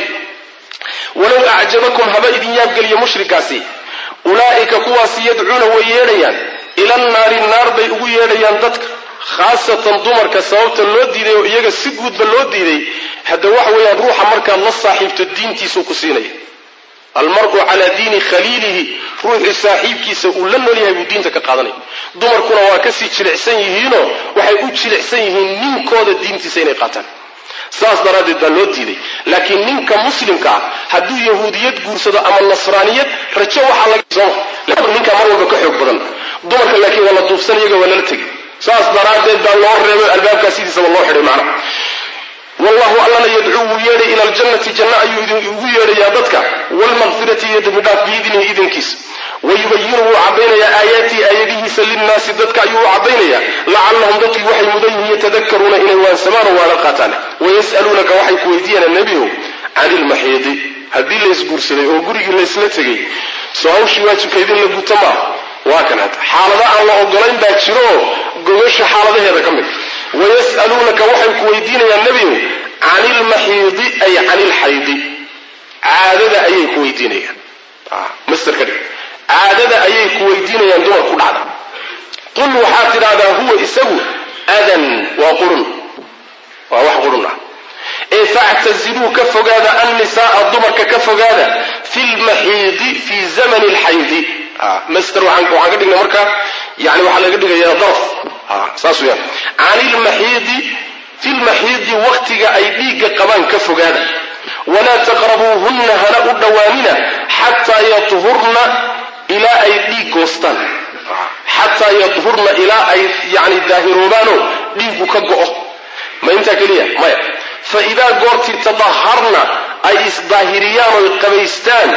S1: walaw a'jabakum haba idin yaab galiyo mushrikaasi ulaa'ika kuwaasi yad'uuna wa yeedayaan ila an-naari naar bay ugu yeedayaan dadka khaasatan dumarka sababta loo diiday oo iyaga si guud ba loo diiday hada wax weeyaan ruuxa marka la saaxiibto diintiisa ku siinay almar'u ala diini khaliilihi ruuxi saaxiibkiisa uu la nool yahay diinta ka qaadanay dumarkuna waa ka sii jilicsan yihiino waxay u jilicsan yihiin ninkooda diintiisa inay qaataan saas daradeed baa loo diiday laakiin ninka muslimka hadduu yahuudiyad guursado ama nasraaniyad rajo waxa laga soo laakiin ninka mar walba ka xoog badan dumarka laakiin wala duufsan iyaga wala la tagay saas daradeed baa loo reebay albaabka sidiisa loo xiray macna wallahu allana yad'u yadi ila aljannati janna ayudu yadi ya dadka wal maghfirati yad'u biidni idinkiis ويبينه عبينيا آياتي آياته للناس ذاتك أيوه عبينيا لعلهم ذاتك وحي مدنه يتذكرون إليه وانسمان وعلى قاتله ويسألونك وحي كويدينا النبي عن المحيض هذه اللي يسقر سلي وقرق اللي يسلتك سواء شواتك كيدين لقوتما واكنات حالة الله أقلين باكشروه قوش حالة هذا كمل ويسألونك وحي كويدينا النبي عن المحيض أي عن الحيض عادة أي كويدينا آه. مستر كريم عادة أيه كويدين يندور كل عادة قل وحاتر هذا هو إسهو أذن وقرن ووح قرن إيه فاعتزلوا كفوا هذا النساء الضمر ككفوا هذا في المحيض في زمن الحيض آه. مستروا عنك وعنقدنا مركا يعني وحلا قدنا يا ضرف آه. ساسو يعني عن المحيض في المحيض وقتك أيديك قبان كفوا هذا ولا تقربوهن هنا الدوامنا حتى يطهرن إلى أيديك وسطن حتى يطهرن إلى أي يعني الداهرونانو ديكو كقو ما انت كليا ما فإذا قرت تطهرن أي إصداهريان والقبيستان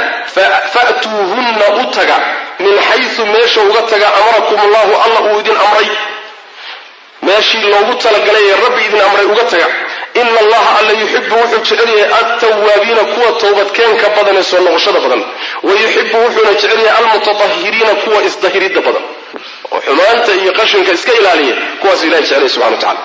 S1: فأتوهن أتغى من حيث ماشا وغتغى أمركم الله الله أودين أمري ماشي لو غتلق لي الرب إذن أمري وغتغى إن الله ألا يحب وحجري التوابين كوة توبة كان كبضن يسوى وشد بدن ويحب وحجري المتطهرين كوة إصدهرين بدن وحمانت يقشن كإسكيل عليه كوة سيلاي عليه سبحانه وتعالى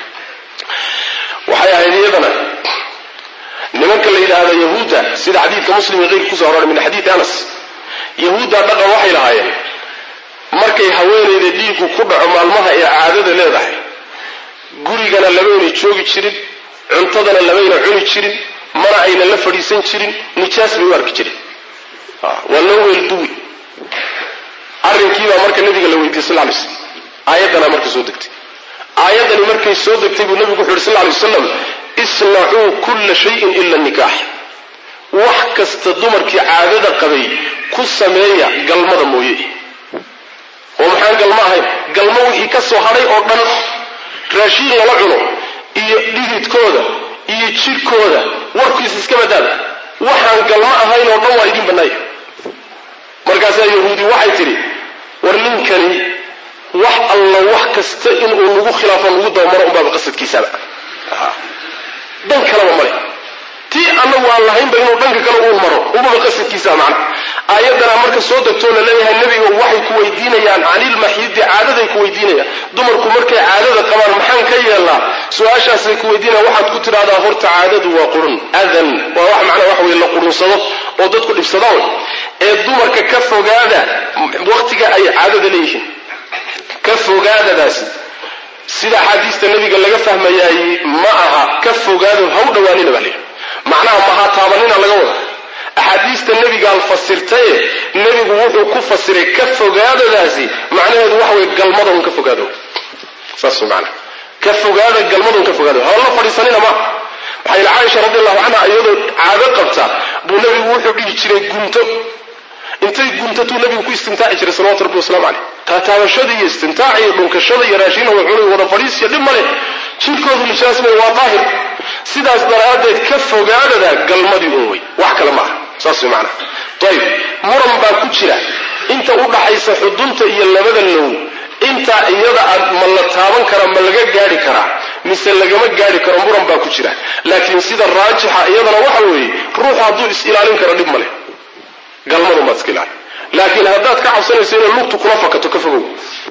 S1: وحيا هذه يبنى نمك الليلة هذا يهودا سيد حديث كمسلم غير كوزة من حديث أنس يهودا بقى وحي لهاية مركي هواني لديكو كبع مالمها إعادة ليضحي gurigana labayna joogi jirin cuntadana labayna cuni jirin mana ayna la fadhiisan jirin nijaas bay arki jirin ah wala weelduwi arrinkiiba marka nabiga la weydiiyay sallallahu alayhi wasallam aayadana markay soo degtay aayadani markay soo degtay buu nabigu wuxuu sallallahu alayhi wasallam isna'u kull shay'in illa nikah wax kasta dumarkii caadada qabay ku sameeya galmada mooyee oo maxaan galma ahay galmo wixii ka soo haray oo dhan raashin la cuno iyo dhigidkooda iyo jirkooda warkiis iska badaada waxaan galma ahayn oo dhan waa idin banay markaas yahuudi waxay tiri war ninkani wax alla wax kasta in uu lagu khilaafo lagu doomaro u baab qasadkiisa dan kalaba male tii annagu aan lahaynba inuu dhanka kale uu maro ubaba qasadkiisa macna aayadana marka soo degtoo la leeyahay nabiga waxay ku weydiinayaan canil maxiidi caadaday ku weydiinayaan dumarku markay caadada qabaan maxaan ka yeelnaa su-aashaasay ku weydiinayaan waxaad ku tidhahdaa horta caadadu waa qurun adan waa wax macnaa wax wey la qurunsado oo dadku dhibsadaan wey ee dumarka ka fogaada waqtiga ay caadada leeyihiin ka fogaadadaasi sida axaadiista nabiga laga fahmayaay ma aha ka fogaado ha u dhawaanina baa leeyahay macnaha maha taabanina laga wada axaadiista nabiga alfasirtaye nabigu wuxuu ku fasiray ka fogaadadaasi macnaheedu waxa wey galmada un ka fogaado saas macna ka fogaada galmada un ka fogaado ha la fadhiisanina ma waxay Aisha radhiyallahu anha iyadoo caado qabta buu nabigu wuxuu dhihi jiray gunto intay guntatuu nabigu ku istimtaaci jiray sallallahu alayhi wasallam ali taataabashada iyo istimtaaci iyo dhunkashada iyo raashinka wuxuu wada fadhiisiyo dhib male jirkoodu nijaas ma waa daahir sidaas daraadeed ka fogaadada galmadii oo way wax kale ma saas macna tayib muran baa ku jira inta u dhaxaysa xudunta iyo labada low inta iyada aad ma la taaban kara ma laga gaari kara mise lagama gaari karo muran baa ku jira laakiin sida raajixa iyadana waxa weeye ruux hadduu is ilaalin karo dhib male galmadu ma iska ilaali laakiin haddaad ka cabsanayso inay lugtu kula fakato ka fogow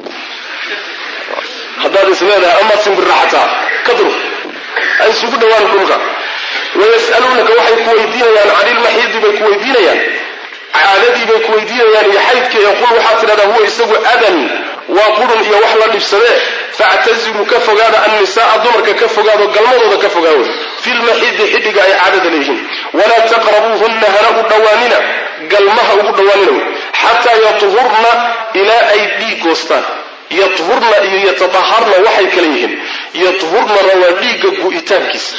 S1: haddaad isleedahay ama simbirraxataa ka dur ay isugu dhawaan dhulka wayas'aluunaka waxay ku weydiinayaan canil maxiidi bay ku weydiinayaan caadadii bay ku weydiinayaan iyo xaydka yaqul waxaad tidhahdaa huwa isagu adan waa qurun iyo wax la dhibsadee factazilu ka fogaada annisaaa dumarka ka fogaado galmadooda ka fogaado filmaxiidi xidhiga ay caadada leeyihiin walaa taqrabuuhunna hana u dhowaanina galmaha ugu dhowaanina wey xataa yatuhurna ilaa ay dhiig goostaan yatuhurna iyo yatadaharna waxay kala yihiin yatuhurnana waa dhiigga gu'itaankiisa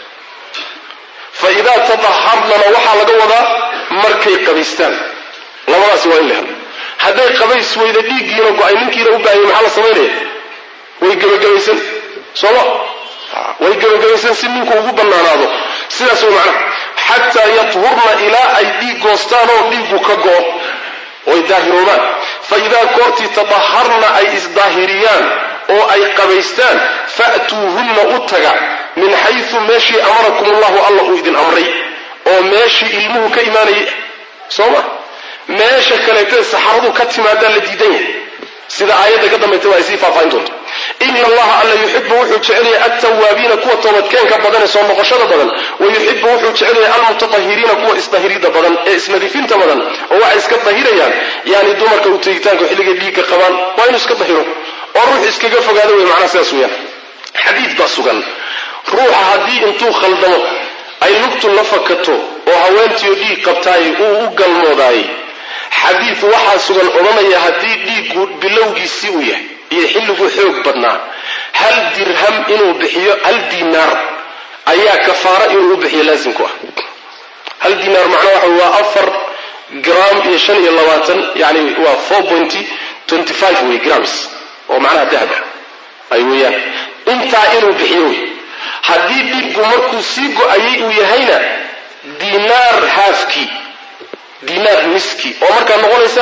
S1: fa idaa tadaharnana waxaa laga wadaa markay qabaystaan labadaasi waa in la helo hadday qabays weyda dhiiggiina go-ay ninkiina u baahayay maxaa la samaynaya way gebagabaysan sooma way gebagabaysan si ninku ugu bannaanaado sidaas way macnaha xataa yatuhurna ilaa ay dhiig goostaan oo dhiiggu ka go-o oy daahiroobaan fa idaa koortii tadaharna ay isdaahiriyaan oo ay qabaystaan fa'tuuhunna u taga min xaysu meeshii amarakum allahu alla uu idin amray oo meeshii ilmuhu ka imaanayay sooma meesha kaleetee saxaradu ka timaadaa la diidan yahay sida aayadda ka dambayta waa ay sii faahfaahin doonto ina allaha alla yuxibu wuxuu jecelyahay altawaabiina kuwa toobadkeenka badan ee soo noqoshada badan wayuxibu wuxuu jecelyahay almutatahiriina kuwa isdahirida badan ee isnadifinta badan oo waxay iska dahirayaan yani dumarka u tegitaanka xilligay dhiigga qabaan waa inuu iska dahiro oo ruux iskaga fogaado wey macnaha sidaas weeyaan xadiid baa sugan ruuxa haddii intuu khaldamo ay lugtu la fakato oo haweentiyo dhiig qabtaay uu u galmoodaayey xadiid waxaa sugan odhanaya haddii dhiiggu bilowgiisii uu yahay iyo xilligu xoog badnaa hal dirham inuu bixiyo hal dinaar ayaa kafaara inuu u bixiyo laasimku ah hal dinaar macnaa waxa waa afar gram iyo shan iyo labaatan yani waa four point twenty five way grams oo macnaha dahab ay weeyaan intaa inuu bixiyo wey haddii dhiiggu markuu sii go-ayay uu yahayna dinaar haafkii dinaar miski oo markaa noqonaysa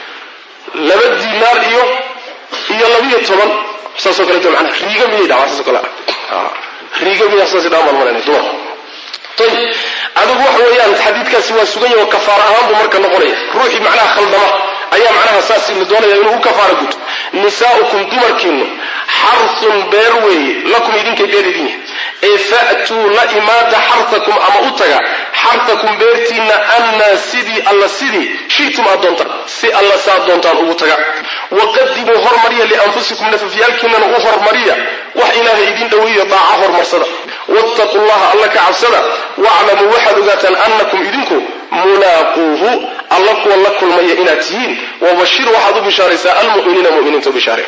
S1: laba dinaar iyo iyo labiyo toban saasoo kaleeto macnaha riiga miyay dhacaa saasoo kale ah riiga miyaa saas dhaamaan malayna dumar tayib adigu waxa weeyaan xadiidkaasi waa sugan yahay oo kafaara ahaan buu marka noqonaya ruuxii macnaha khaldama ayaa macnaha saas la doonaya inuu u kafaara guto nisaa'ukum dumarkiinu xarsun beer weeye lakum idinkay beer idin yahay ee fa'tuu la imaada xartakum ama u taga xartakum beertiina anna sidii alla sidii shiitum aad doontaan si alla saad doontaan ugu taga waqadimuu hormariya lianfusikum nafafyaalkiinana u hormariya wax ilaahay idin dhoweeyo daaca hormarsada wattaqu llaha alla ka cabsada waclamuu waxaad ogaataan annakum idinku mulaaquuhu alla kuwa la kulmaya inaad tihiin wabashir waxaad u bishaaraysaa almu'miniina mu'miniinta u bishaaraya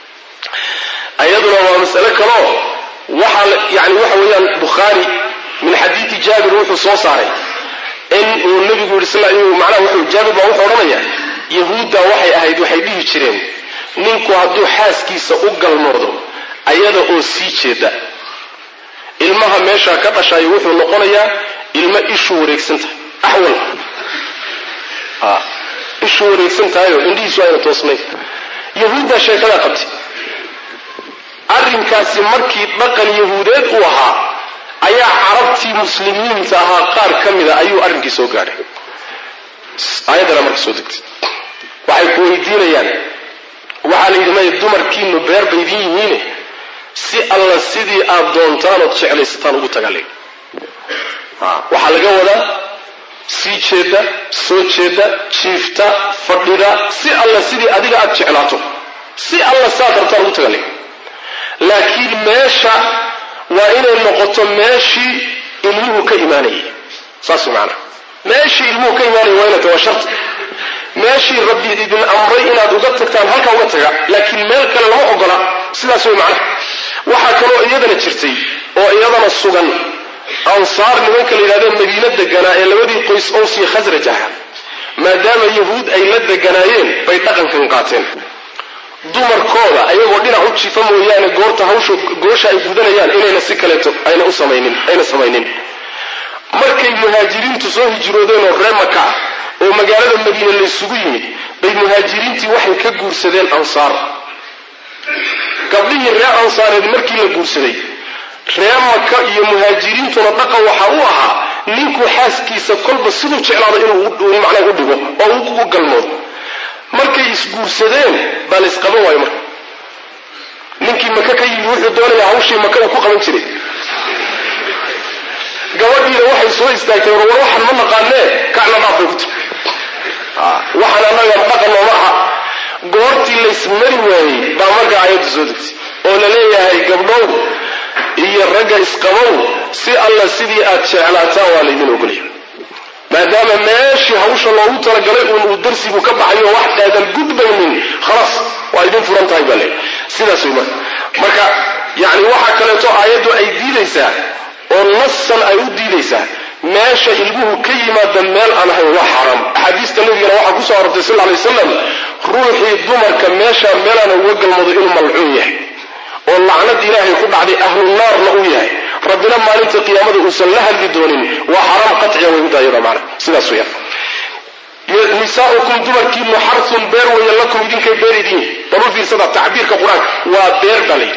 S1: ayaduna waa mas'ale kaloo waxaa yani waxa weeyaan bukhaari min xadiidi jaabir wuxuu soo saaray in uu nabigu yidhi sal uu macnaha wuxuu jaabir baa wuxuu odhanaya yahuudda waxay ahayd waxay dhihi jireen ninku hadduu xaaskiisa u galmoodo ayada oo sii jeeda ilmaha meeshaa ka dhashayo wuxuu noqonayaa ilmo ishu wareegsan tahay axwal ah ishu wareegsan tahayo indhihiisu ayna toosnayn yahuuddaa sheekadaa qabtay arrinkaasi markii dhaqan yahuudeed uu ahaa ayaa carabtii muslimiinta ahaa qaar ka mida ayuu arrinkii soo gaadhay. aayadana marka soo degtay waxay ku weydiinayaan, waxaa la yidhi maya dumarkiinu beer bay idin yihiine si alla sidii aad doontaan ood jeclaysataan ugu tagale. waxaa laga wadaa sii jeeda, soo jeeda, jiifta, fadhida, si alla sidii adiga aad jeclaato, si alla saad rabtaan ugu tagale. laakiin meesha waa inay noqoto meeshii ilmuhu ka imaanayay. saas macna meeshii ilmuhu ka imaanayay waa inay tahay sharti. meeshii rabbi idin amray inaad uga tagtaan halka uga taga, laakiin meel kale lama ogola. sidaas way macna. waxaa kaloo iyadana jirtay oo iyadana sugan ansaar nimanka la yidhahdeen madiina deganaa ee labadii qoys Aws iyo Khasraj ahaa, maadaama yahuud ay la deganaayeen bay dhaqankan qaateen. dumarkooda ayagoo dhinac u jiifa mooyaane goorta hawsha goosha ay gudanayaan inayna si kaleeto ayna u samaynin ayna samaynin. markay muhaajiriintu soo hijroodeen oo reer Maka oo magaalada Madiina la isugu yimid, bay muhaajiriintii waxay ka guursadeen ansaar. gabdhihii reer ansaareed markii la guursaday, reer Maka iyo muhaajiriintuna dhaqan waxa uu ahaa ninku xaaskiisa kolba siduu jeclaado inuu macna u dhigo oo uu ku galmoodo. markay isguursadeen baa la isqaban waayo. marka ninkii Maka ka yimid wuxuu doonayaa hawshii Maka uu ku qaban jiray. gabadhiina waxay soo istaagtay war waxaan ma naqaanee kacna dhaafay ku tiri. waxaan annaga dhaqan nooma aha. goortii la ismari waayey baa marka aayaddu soo degtay oo la leeyahay gabdhow iyo ragga isqabow si alla sidii aad jeclaataan waa laydin ogolaya. maadaama meeshii hawsha loogu talagalay uu darsigu ka baxayo wax dhaadan gudbaynin, khalaas waa idin furan tahay baa leeyahay. sidaas way marka marka yani waxaa kaleeto aayaddu ay diidaysaa oo nasan ay u diidaysaa meesha ilmuhu ka yimaada meel aan ahayn waa xaram. axaadiista nabigana waxaa ku soo arortay sal alay wasalam ruuxii dumarka meesha meelaan uga galmado inuu malcuun yahay oo lacnad ilaahay ku dhacday ahlu naarna uu yahay, rabbina maalinta qiyaamada uusan la hadli doonin. waa xaram qatciya way u daayada macna. sidaas weeyaan. nisaa'ukum dumarkiinu xarsun beer weeye lakum idinkay beer idin. bal u fiirsada tacbiirka qur-aanka, waa beer dhalay.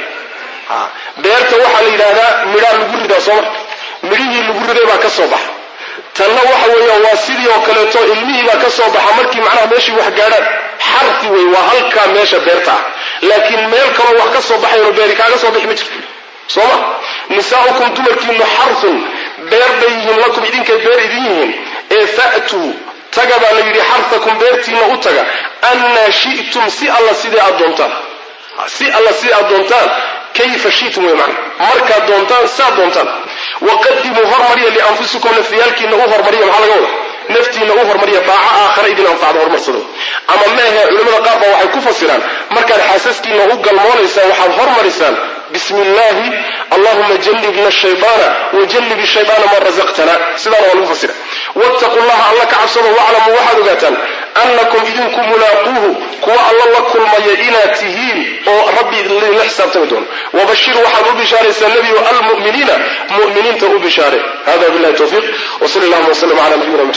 S1: beerta waxaa la yidhaahdaa midhaa lagu ridaa soo marka midhihii lagu riday baa ka soo baxa. tanna waxa weeya waa sidii oo kaleeto ilmihii baa ka soo baxa markii macnaha meeshii wax gaadhaan. xarfi wey waa halkaa meesha beerta ah, laakiin meel kaloo wax ka soo baxayo beeri kaaga soo bixi ma jirto sooma. nisaa'ukum dumarkiinu xarsun beer bay yihiin lakum idinkay beer idin yihiin. ee fa'tuu taga baa la yidhi xarfakum beertiina u taga annaa shi'tum si alla sidii aad doontaan. si alla sidii aad doontaan kayfa shi'tum way macna markaad doontaan saad doontaan. waqadimuu hormariya lianfusikum nafyaalkiina u hormariya. maxaa laga wadaa? naftiina u hormariya daaco aakhara idin anfacda hormarsado. ama meehe culimmada qaar baa waxay ku fasiraan markaad xaasaskiina u galmoonaysaan waxaad hormarisaan bismi illaahi allahuma jannibna shaytaana wajannibi shaytaana ma razaqtana. sidaana waa lagu fasira. wattaqu llaha alla ka cabsado waclamuu waxaad ogaataan annakum idinku mulaaquuhu kuwa alla la kulmaya inaad tihiin oo rabbi la xisaabtami doono. wabashir waxaad u bishaaraysaa nebiyo almu'miniina mu'miniinta u bishaare. hada billahi tawfiiq wa sal allahuma wasalam ala nabiyina